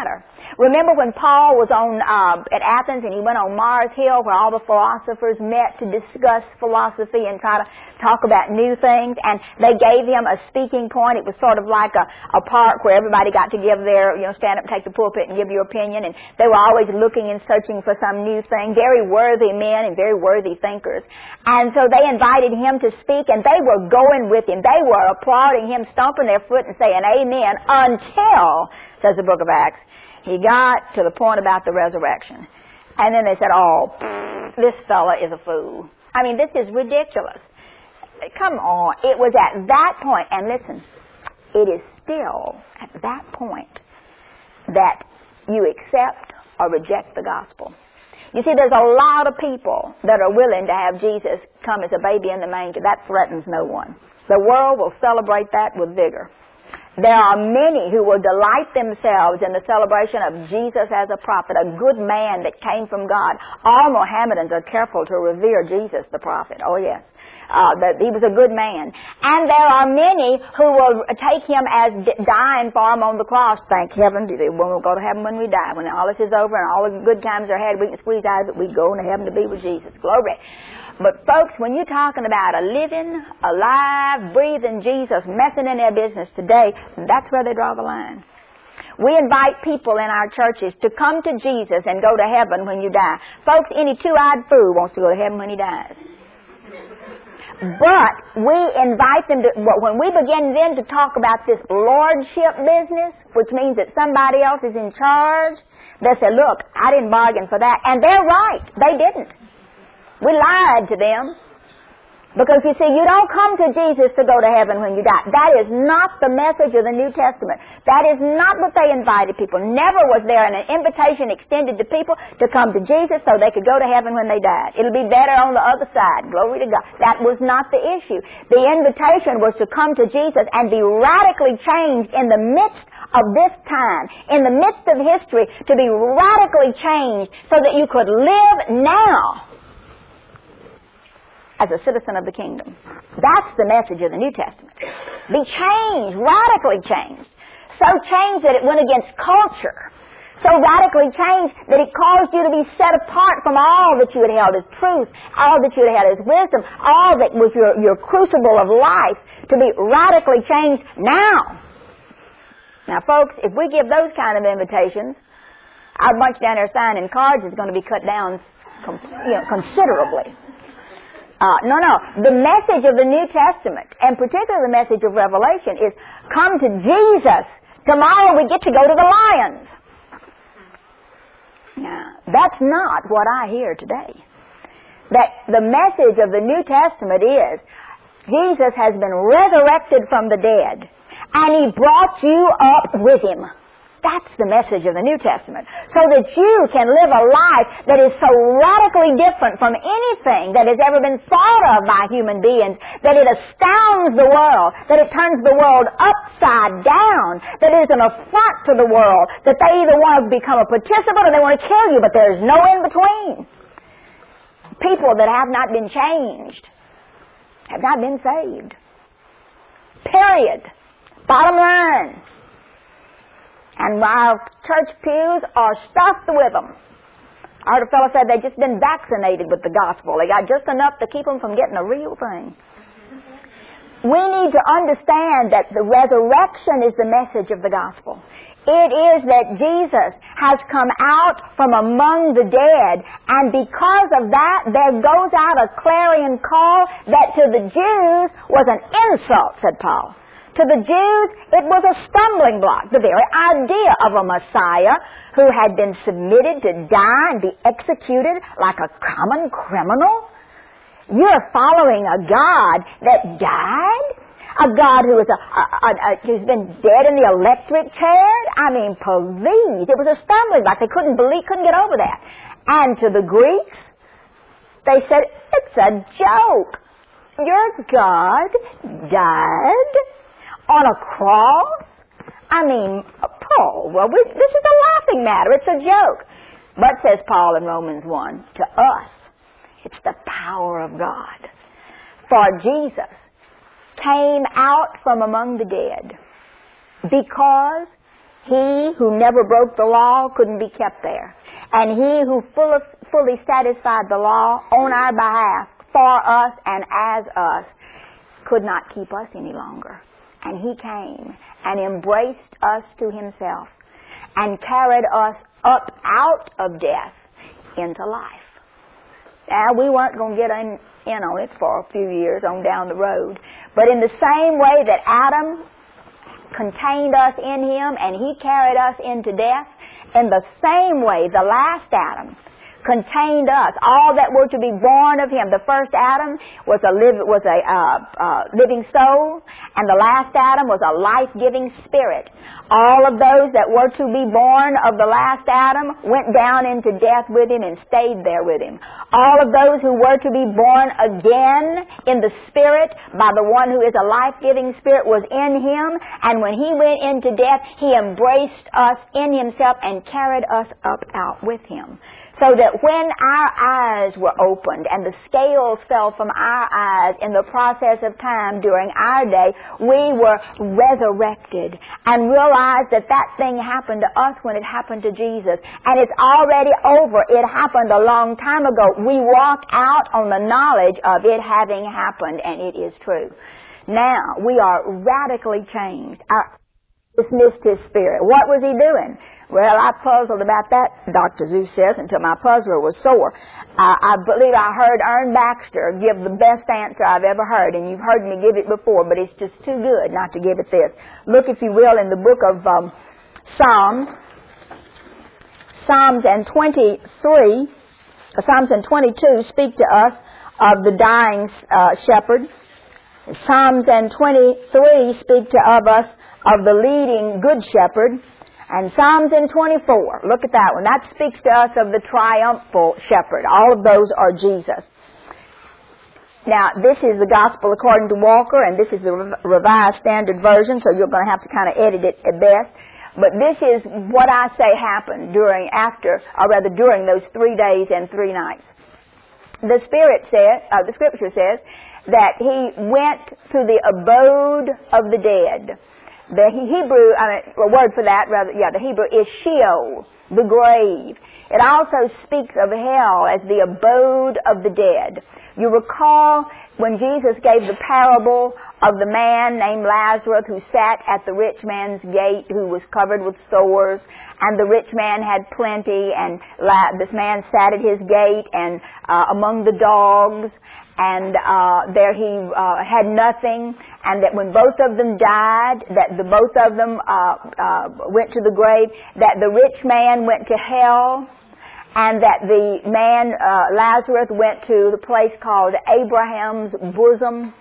Speaker 1: Remember when Paul was on uh, at Athens and he went on Mars Hill where all the philosophers met to discuss philosophy and try to talk about new things, and they gave him a speaking point. It was sort of like a, a park where everybody got to give their, you know, stand up, take the pulpit and give your opinion, and they were always looking and searching for some new thing. Very worthy men and very worthy thinkers. And so they invited him to speak, and they were going with him. They were applauding him, stomping their foot and saying amen until, says the book of Acts, he got to the point about the resurrection. And then they said, oh, this fella is a fool. I mean, this is ridiculous. Come on. It was at that point, and listen, it is still at that point that you accept or reject the gospel. You see, there's a lot of people that are willing to have Jesus come as a baby in the manger. That threatens no one. The world will celebrate that with vigor. There are many who will delight themselves in the celebration of Jesus as a prophet, a good man that came from God. All Mohammedans are careful to revere Jesus the prophet. Oh, yes. Uh, that he was a good man. And there are many who will take him as d- dying for him on the cross. Thank heaven, we'll go to heaven when we die. When all this is over and all the good times are had, we can squeeze out of it, we go into heaven to be with Jesus. Glory. But folks, when you're talking about a living, alive, breathing Jesus messing in their business today, that's where they draw the line. We invite people in our churches to come to Jesus and go to heaven when you die. Folks, any two-eyed fool wants to go to heaven when he dies. But we invite them to, when we begin then to talk about this lordship business, which means that somebody else is in charge, they say, look, I didn't bargain for that. And they're right. They didn't. We lied to them. Because, you see, you don't come to Jesus to go to heaven when you die. That is not the message of the New Testament. That is not what they invited people. Never was there an invitation extended to people to come to Jesus so they could go to heaven when they died. It'll be better on the other side. Glory to God. That was not the issue. The invitation was to come to Jesus and be radically changed in the midst of this time, in the midst of history, to be radically changed so that you could live now as a citizen of the kingdom. That's the message of the New Testament. Be changed, radically changed. So changed that it went against culture. So radically changed that it caused you to be set apart from all that you had held as truth, all that you had held as wisdom, all that was your, your crucible of life, to be radically changed now. Now, folks, if we give those kind of invitations, our bunch down there signing cards is going to be cut down you know, considerably. Uh, no, no. The message of the New Testament, and particularly the message of Revelation, is come to Jesus. Tomorrow we get to go to the lions. Now, that's not what I hear today. That the message of the New Testament is Jesus has been resurrected from the dead, and He brought you up with Him. That's the message of the New Testament. So that you can live a life that is so radically different from anything that has ever been thought of by human beings, that it astounds the world, that it turns the world upside down, that it is an affront to the world, that they either want to become a participant or they want to kill you, but there's no in between. People that have not been changed have not been saved. Period. Bottom line. And our church pews are stuffed with them. I heard a fellow said they'd just been vaccinated with the gospel. They got just enough to keep them from getting a real thing. We need to understand that the resurrection is the message of the gospel. It is that Jesus has come out from among the dead, and because of that, there goes out a clarion call that to the Jews was an insult, said Paul. To the Jews, it was a stumbling block. The very idea of a Messiah who had been submitted to die and be executed like a common criminal. You're following a God that died? A God who is a, a, a, a, who's been dead in the electric chair? I mean, please. It was a stumbling block. They couldn't believe, couldn't get over that. And to the Greeks, they said, it's a joke. Your God died on a cross? I mean, Paul, well, we, this is a laughing matter. It's a joke. But, says Paul in Romans one, to us, it's the power of God. For Jesus came out from among the dead because He who never broke the law couldn't be kept there. And he who full, fully satisfied the law on our behalf, for us and as us, could not keep us any longer. And he came and embraced us to himself and carried us up out of death into life. Now, we weren't going to get in, in on it for a few years on down the road. But in the same way that Adam contained us in him and he carried us into death, in the same way the last Adam contained us, all that were to be born of him. The first Adam was a live, was a uh, uh, living soul, and the last Adam was a life-giving spirit. All of those that were to be born of the last Adam went down into death with him and stayed there with him. All of those who were to be born again in the spirit by the one who is a life-giving spirit was in him, and when he went into death, he embraced us in himself and carried us up out with him. So that when our eyes were opened and the scales fell from our eyes in the process of time during our day, we were resurrected and realized that that thing happened to us when it happened to Jesus. And it's already over. It happened a long time ago. We walk out on the knowledge of it having happened, and it is true. Now, we are radically changed. Our dismissed his spirit. What was he doing? Well, I puzzled about that, Doctor Zeus says, until my puzzler was sore. Uh, I believe I heard Ern Baxter give the best answer I've ever heard, and you've heard me give it before, but it's just too good not to give it this. Look, if you will, in the book of um, Psalms, Psalms and twenty-three, uh, Psalms and twenty-two speak to us of the dying uh, shepherd. Psalms and twenty-three speak to of us of the leading good shepherd. And Psalms and twenty-four, look at that one. That speaks to us of the triumphal shepherd. All of those are Jesus. Now, this is the Gospel according to Walker, and this is the Revised Standard Version, so you're going to have to kind of edit it at best. But this is what I say happened during, after, or rather during those three days and three nights. The Spirit said, uh, the Scripture says, that he went to the abode of the dead. The Hebrew, I mean, a word for that, rather, yeah, the Hebrew is Sheol, the grave. It also speaks of hell as the abode of the dead. You recall when Jesus gave the parable of the man named Lazarus who sat at the rich man's gate, who was covered with sores, and the rich man had plenty, and La- this man sat at his gate and uh, among the dogs, and uh, there he uh, had nothing, and that when both of them died, that the both of them uh, uh, went to the grave, that the rich man went to hell, and that the man, uh, Lazarus, went to the place called Abraham's bosom.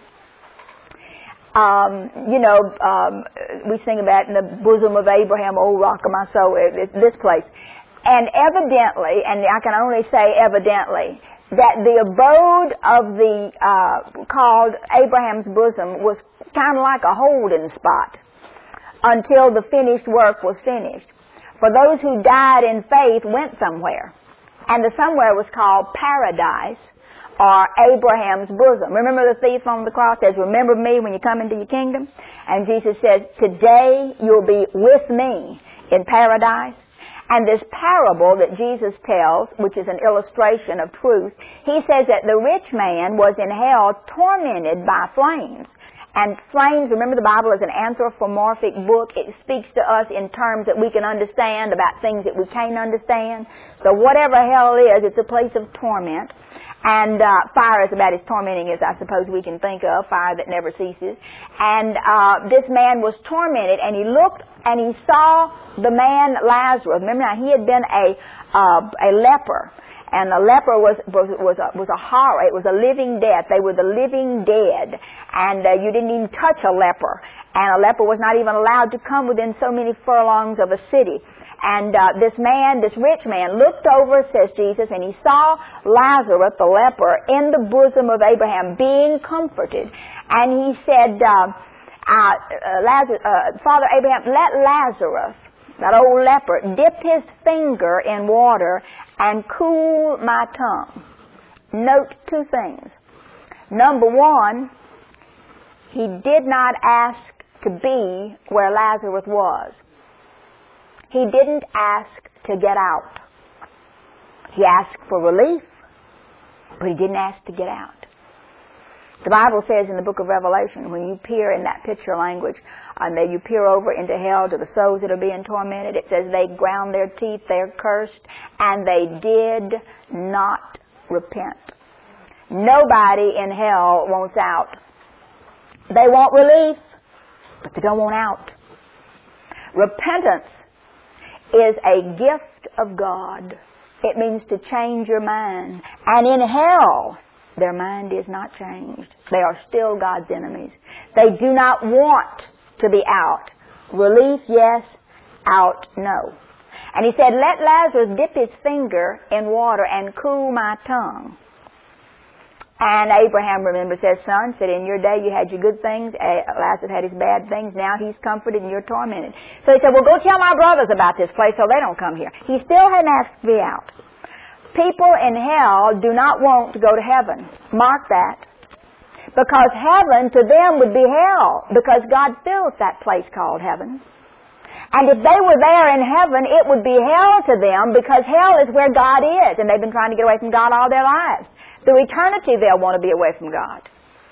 Speaker 1: Um, you know, um, we sing about in the bosom of Abraham, O rock of my soul, it, it, this place. And evidently, and I can only say evidently, that the abode of the, uh, called Abraham's bosom was kind of like a holding spot until the finished work was finished. For those who died in faith went somewhere. And the somewhere was called paradise, or Abraham's bosom. Remember the thief on the cross says, remember me when you come into your kingdom? And Jesus says, today you'll be with me in paradise. And this parable that Jesus tells, which is an illustration of truth, he says that the rich man was in hell tormented by flames. And flames, remember the Bible is an anthropomorphic book. It speaks to us in terms that we can understand about things that we can't understand. So whatever hell is, it's a place of torment. And uh, fire is about as tormenting as I suppose we can think of, fire that never ceases. And uh, this man was tormented, and he looked and he saw the man Lazarus. Remember now, he had been a uh, a leper. And the leper was was was a, was a horror. It was a living death. They were the living dead, and uh, you didn't even touch a leper. And a leper was not even allowed to come within so many furlongs of a city. And uh, this man, this rich man, looked over, says Jesus, and he saw Lazarus, the leper, in the bosom of Abraham, being comforted. And he said, uh, uh, Lazarus, uh, Father Abraham, let Lazarus, that old leper, dip his finger in water and cool my tongue. Note two things. Number one, he did not ask to be where Lazarus was. He didn't ask to get out. He asked for relief, but he didn't ask to get out. The Bible says in the book of Revelation, when you peer in that picture language, and then you peer over into hell to the souls that are being tormented, it says they ground their teeth, they're cursed, and they did not repent. Nobody in hell wants out. They want relief, but they don't want out. Repentance is a gift of God. It means to change your mind. And in hell, their mind is not changed. They are still God's enemies. They do not want to be out. Relief, yes. Out, no. And he said, let Lazarus dip his finger in water and cool my tongue. And Abraham, remember, says, son, said, in your day you had your good things. Lazarus had his bad things. Now he's comforted and you're tormented. So he said, well, go tell my brothers about this place so they don't come here. He still hadn't asked to be out. People in hell do not want to go to heaven. Mark that. Because heaven to them would be hell. Because God fills that place called heaven. And if they were there in heaven, it would be hell to them because hell is where God is. And they've been trying to get away from God all their lives. Through eternity they'll want to be away from God.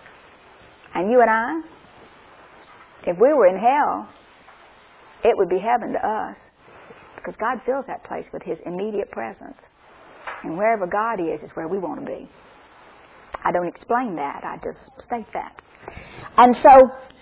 Speaker 1: And you and I, if we were in hell, it would be heaven to us. Because God fills that place with His immediate presence. And wherever God is, is where we want to be. I don't explain that. I just state that. And so,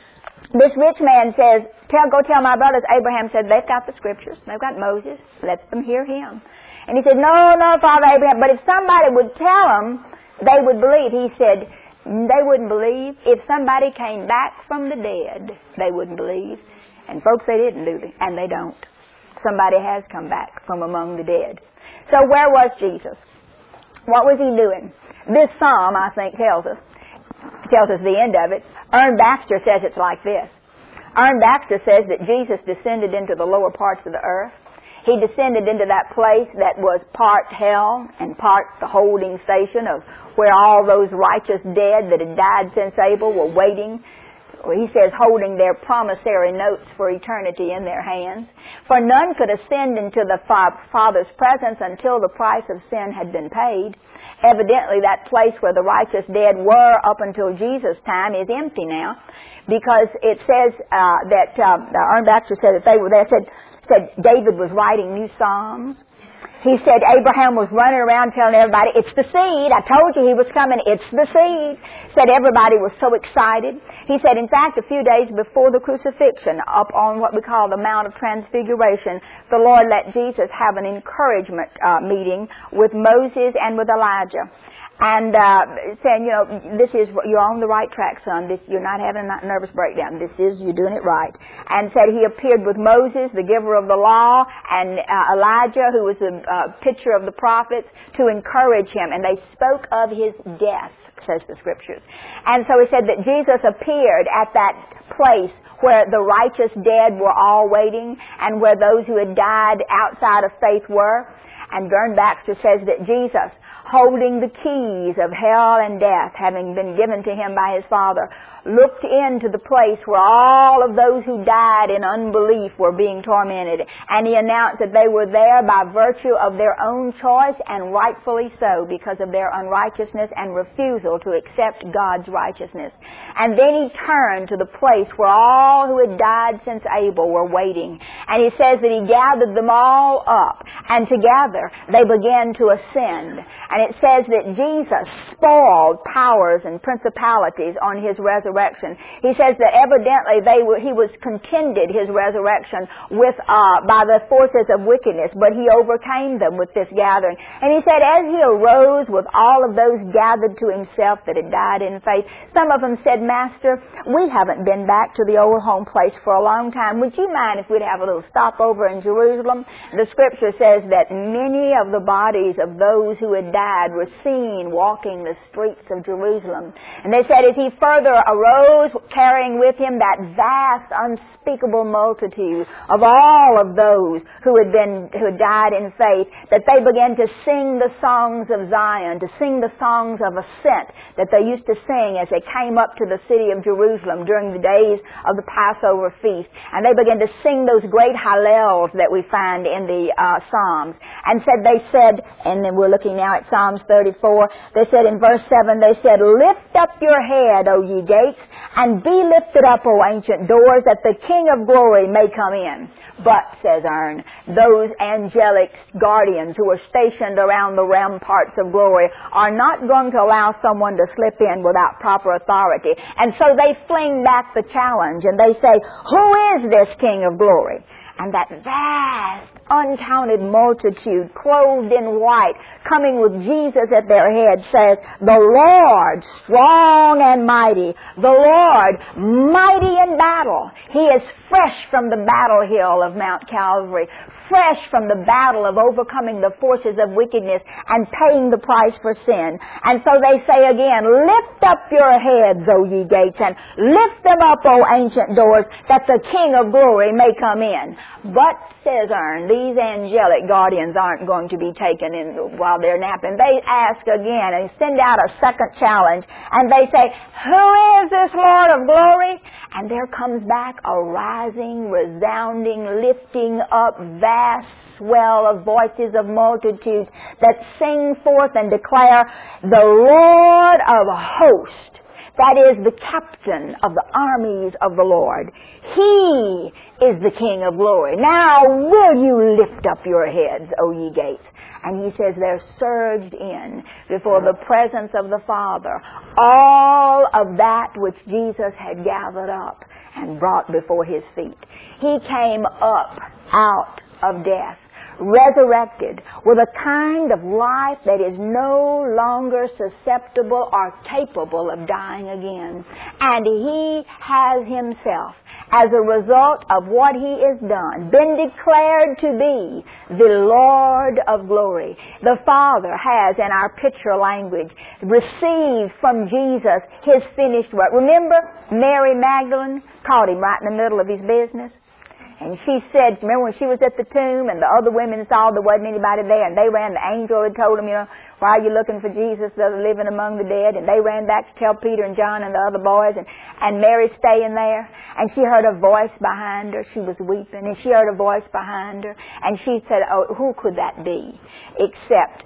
Speaker 1: this rich man says, "Tell, go tell my brothers." Abraham said, they've got the scriptures. They've got Moses. Let them hear him. And he said, no, no, Father Abraham. But if somebody would tell them, they would believe. He said, they wouldn't believe. If somebody came back from the dead, they wouldn't believe. And folks, they didn't do it. And they don't. Somebody has come back from among the dead. So where was Jesus? What was He doing? This psalm, I think, tells us, tells us the end of it. Ern Baxter says it's like this. Ern Baxter says that Jesus descended into the lower parts of the earth. He descended into that place that was part hell and part the holding station of where all those righteous dead that had died since Abel were waiting. He says, holding their promissory notes for eternity in their hands. For none could ascend into the Father's presence until the price of sin had been paid. Evidently, that place where the righteous dead were up until Jesus' time is empty now, because it says uh, that uh, Ern Baxter said that they were there. Said, said David was writing new psalms. He said Abraham was running around telling everybody, it's the seed. I told you he was coming. It's the seed. Said everybody was so excited. He said, in fact, a few days before the crucifixion, up on what we call the Mount of Transfiguration, the Lord let Jesus have an encouragement uh, meeting with Moses and with Elijah. And uh, saying, you know, this is, you're on the right track, son. This, you're not having a nervous breakdown. This is, you're doing it right. And said he appeared with Moses, the giver of the law, and uh, Elijah, who was the uh, picture of the prophets, to encourage him. And they spoke of his death, says the Scriptures. And so he said that Jesus appeared at that place where the righteous dead were all waiting, and where those who had died outside of faith were. And Ern Baxter says that Jesus, holding the keys of hell and death, having been given to him by his Father, looked into the place where all of those who died in unbelief were being tormented. And he announced that they were there by virtue of their own choice, and rightfully so, because of their unrighteousness and refusal to accept God's righteousness. And then he turned to the place where all who had died since Abel were waiting. And he says that he gathered them all up, and together they began to ascend. And it says that Jesus spoiled powers and principalities on his resurrection. He says that evidently they were, he was contended, his resurrection, with uh, by the forces of wickedness, but he overcame them with this gathering. And he said as he arose with all of those gathered to himself that had died in faith, some of them said, Master, we haven't been back to the old home place for a long time. Would you mind if we'd have a little stopover in Jerusalem? The Scripture says that many of the bodies of those who had died died were seen walking the streets of Jerusalem. And they said as he further arose, carrying with him that vast, unspeakable multitude of all of those who had been, who had died in faith, that they began to sing the songs of Zion, to sing the songs of ascent that they used to sing as they came up to the city of Jerusalem during the days of the Passover feast. And they began to sing those great hallels that we find in the uh, Psalms. And said, they said, and then we're looking now at Psalms thirty-four, they said in verse seven, they said, "Lift up your head, O ye gates, and be lifted up, O ancient doors, that the King of glory may come in." But, says Ern, those angelic guardians who are stationed around the ramparts of glory are not going to allow someone to slip in without proper authority. And so they fling back the challenge and they say, "Who is this King of glory?" And that vast, uncounted multitude, clothed in white, coming with Jesus at their head, says, "The Lord, strong and mighty, the Lord, mighty in battle." He is fresh from the battle hill of Mount Calvary, fresh from the battle of overcoming the forces of wickedness and paying the price for sin. And so they say again, "Lift up your heads, O ye gates, and lift them up, O ancient doors, that the King of glory may come in." But, says Ern, these angelic guardians aren't going to be taken in while they're napping. They ask again and send out a second challenge, and they say, "Who is this Lord of glory?" And there comes back a rising, resounding, lifting up, vast swell of voices of multitudes that sing forth and declare, "The Lord of hosts," that is the captain of the armies of the Lord, "He is the King of glory. Now will you lift up your heads, O ye gates." And he says there surged in before the presence of the Father all of that which Jesus had gathered up and brought before his feet. He came up out of death, resurrected with a kind of life that is no longer susceptible or capable of dying again. And he has himself, as a result of what he has done, been declared to be the Lord of glory. The Father has, in our picture language, received from Jesus his finished work. Remember, Mary Magdalene caught him right in the middle of his business? And she said, remember when she was at the tomb and the other women saw there wasn't anybody there, and they ran, the angel had told them, you know, "Why are you looking for Jesus, the living among the dead?" And they ran back to tell Peter and John and the other boys, and, and Mary's staying there. And she heard a voice behind her. She was weeping, and she heard a voice behind her. And she said, "Oh, who could that be except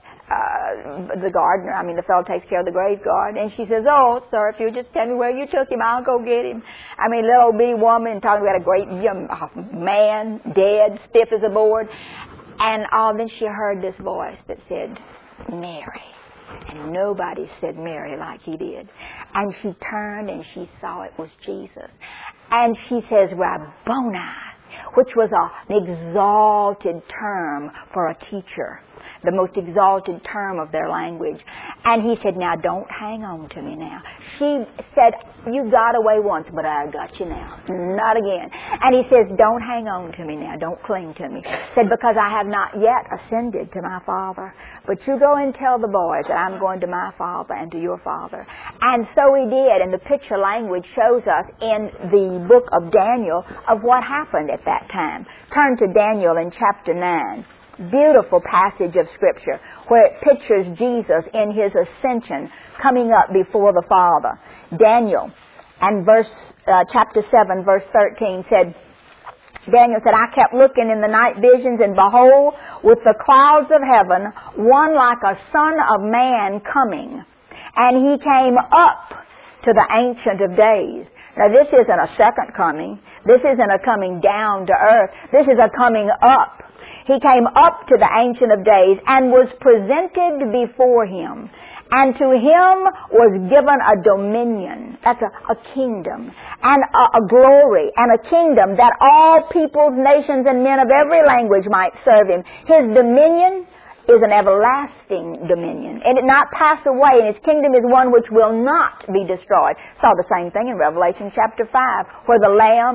Speaker 1: Uh, the gardener, I mean the fellow takes care of the grave guard." And she says, "Oh, sir, if you'll just tell me where you took him, I'll go get him." I mean, little bitty woman talking about a great young man, dead, stiff as a board. And oh, then she heard this voice that said, "Mary." And nobody said Mary like he did. And she turned and she saw it was Jesus. And she says, "Rabboni," which was a, an exalted term for a teacher, the most exalted term of their language. And he said, "Now don't hang on to me now." She said, "You got away once, but I got you now. Not again." And he says, "Don't hang on to me now. Don't cling to me." Said, "Because I have not yet ascended to my Father. But you go and tell the boys that I'm going to my Father and to your Father." And so he did. And the picture language shows us in the book of Daniel of what happened at that time. Turn to Daniel in chapter nine. Beautiful passage of Scripture where it pictures Jesus in his ascension coming up before the Father. Daniel and verse uh, chapter seven, verse thirteen said, Daniel said, "I kept looking in the night visions, and behold, with the clouds of heaven, one like a son of man coming. And he came up to the Ancient of Days." Now this isn't a second coming. This isn't a coming down to earth. This is a coming up. He came up to the Ancient of Days and was presented before him. And to him was given a dominion, that's a, a kingdom, and a, a glory, and a kingdom that all peoples, nations, and men of every language might serve him. His dominion is an everlasting dominion. It did not pass away, and his kingdom is one which will not be destroyed. Saw the same thing in Revelation chapter five, where the Lamb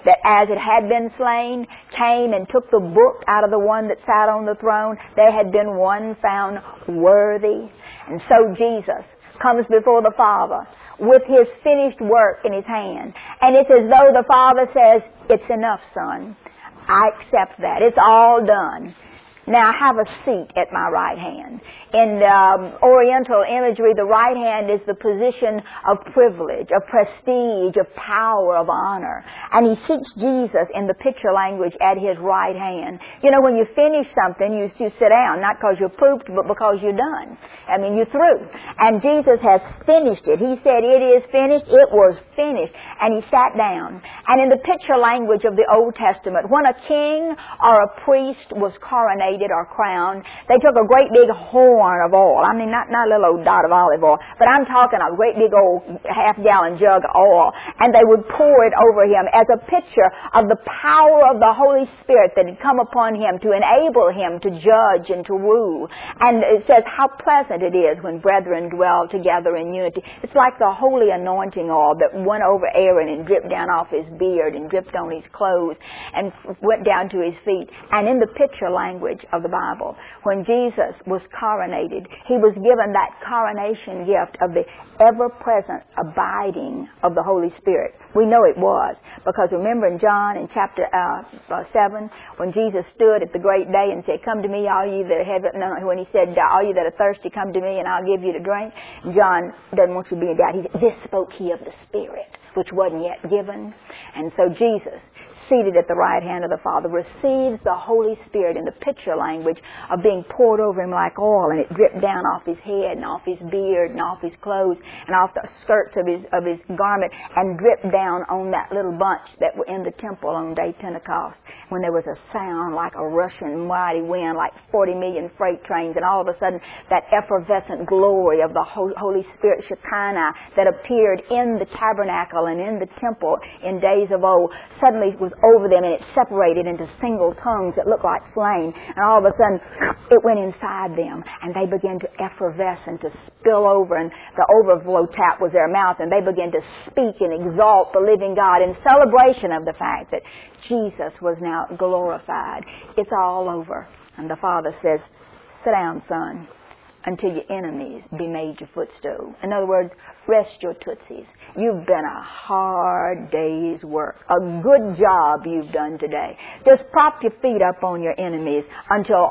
Speaker 1: that as it had been slain, came and took the book out of the one that sat on the throne, there had been one found worthy. And so Jesus comes before the Father with His finished work in His hand. And it's as though the Father says, it's enough, Son. I accept that. It's all done. Now have a seat at my right hand. In um, Oriental imagery, the right hand is the position of privilege, of prestige, of power, of honor. And he seats Jesus in the picture language at his right hand. You know, when you finish something, you, you sit down, not because you're pooped, but because you're done. I mean, you're through. And Jesus has finished it. He said, it is finished. It was finished. And he sat down. And in the picture language of the Old Testament, when a king or a priest was coronated or crowned, they took a great big horn of oil. I mean, not, not a little old dot of olive oil, but I'm talking a great big old half-gallon jug of oil. And they would pour it over him as a picture of the power of the Holy Spirit that had come upon him to enable him to judge and to rule. And it says how pleasant it is when brethren dwell together in unity. It's like the holy anointing oil that went over Aaron and dripped down off his beard and dripped on his clothes and went down to his feet. And in the picture language of the Bible, when Jesus was coronated, he was given that coronation gift of the ever-present abiding of the Holy Spirit. We know it was, because remember in John in chapter uh, uh, seven, when Jesus stood at the great day and said, come to me, all you that have, no, when he said, all you that are thirsty, come to me and I'll give you to drink. John doesn't want you to be in doubt. He said, this spoke he of the Spirit, which wasn't yet given. And so Jesus, seated at the right hand of the Father, receives the Holy Spirit in the picture language of being poured over him like oil, and it dripped down off his head and off his beard and off his clothes and off the skirts of his of his garment and dripped down on that little bunch that were in the temple on day Pentecost, when there was a sound like a rushing mighty wind, like forty million freight trains, and all of a sudden that effervescent glory of the Holy Spirit Shekinah that appeared in the tabernacle and in the temple in days of old suddenly was over them, and it separated into single tongues that looked like flame, and all of a sudden it went inside them, and they began to effervesce and to spill over, and the overflow tap was their mouth, and they began to speak and exalt the living God in celebration of the fact that Jesus was now glorified. It's all over. And the Father says, sit down, Son, until your enemies be made your footstool. In other words, rest your tootsies. You've been a hard day's work. A good job you've done today. Just prop your feet up on your enemies until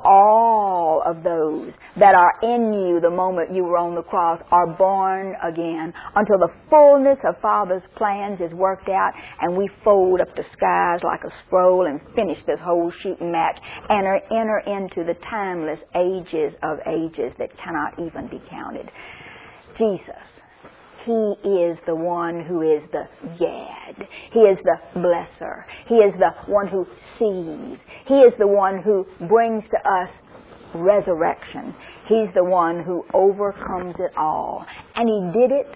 Speaker 1: all of those that are in you the moment you were on the cross are born again. Until the fullness of Father's plans is worked out and we fold up the skies like a scroll and finish this whole shooting match and enter into the timeless ages of ages that cannot even be counted. Jesus. He is the one who is the Gad. He is the blesser. He is the one who sees. He is the one who brings to us resurrection. He's the one who overcomes it all. And he did it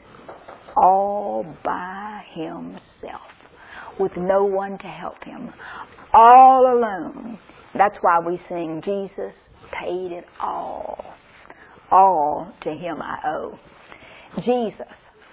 Speaker 1: all by himself, with no one to help him. All alone. That's why we sing, Jesus paid it all. All to him I owe. Jesus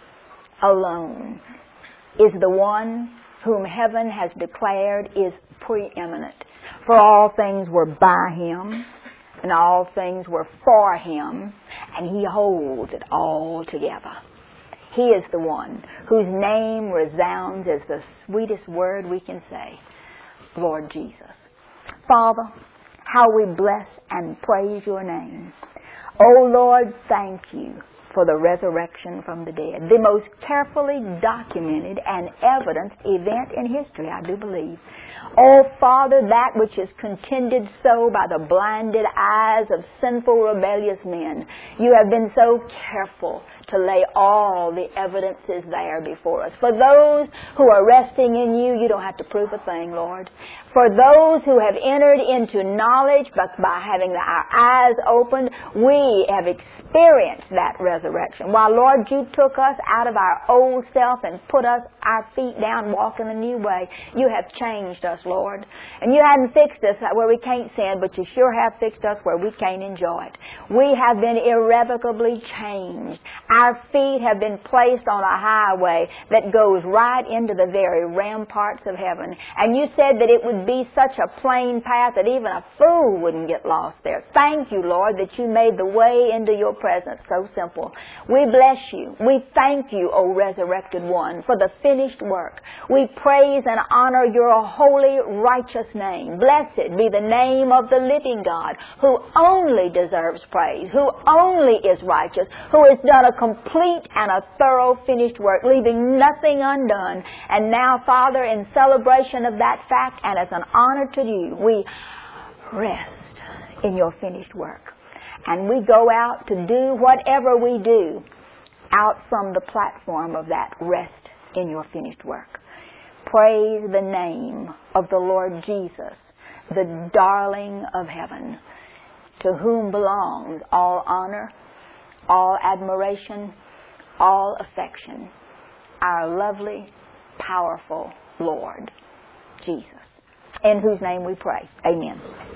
Speaker 1: alone is the one whom heaven has declared is preeminent. For all things were by him, and all things were for him, and he holds it all together. He is the one whose name resounds as the sweetest word we can say, Lord Jesus. Father, how we bless and praise your name. Oh Lord, thank you for the resurrection from the dead. The most carefully documented and evidenced event in history, I do believe. Oh, Father, that which is contended so by the blinded eyes of sinful, rebellious men, you have been so careful to lay all the evidences there before us. For those who are resting in you, you don't have to prove a thing, Lord. For those who have entered into knowledge, but by having our eyes opened, we have experienced that resurrection. While, Lord, you took us out of our old self and put us, our feet down, walking a new way, you have changed fixed us, Lord. And you hadn't fixed us where we can't sin, but you sure have fixed us where we can't enjoy it. We have been irrevocably changed. Our feet have been placed on a highway that goes right into the very ramparts of heaven. And you said that it would be such a plain path that even a fool wouldn't get lost there. Thank you, Lord, that you made the way into your presence so simple. We bless you. We thank you, O resurrected one, for the finished work. We praise and honor your holy, righteous name. Blessed be the name of the living God, who only deserves praise, who only is righteous, who has done a complete and a thorough finished work, leaving nothing undone. And now, Father, in celebration of that fact and as an honor to you, we rest in your finished work. And we go out to do whatever we do out from the platform of that rest in your finished work. Praise the name of the Lord Jesus, the darling of heaven, to whom belongs all honor, all admiration, all affection, our lovely, powerful Lord Jesus, in whose name we pray. Amen.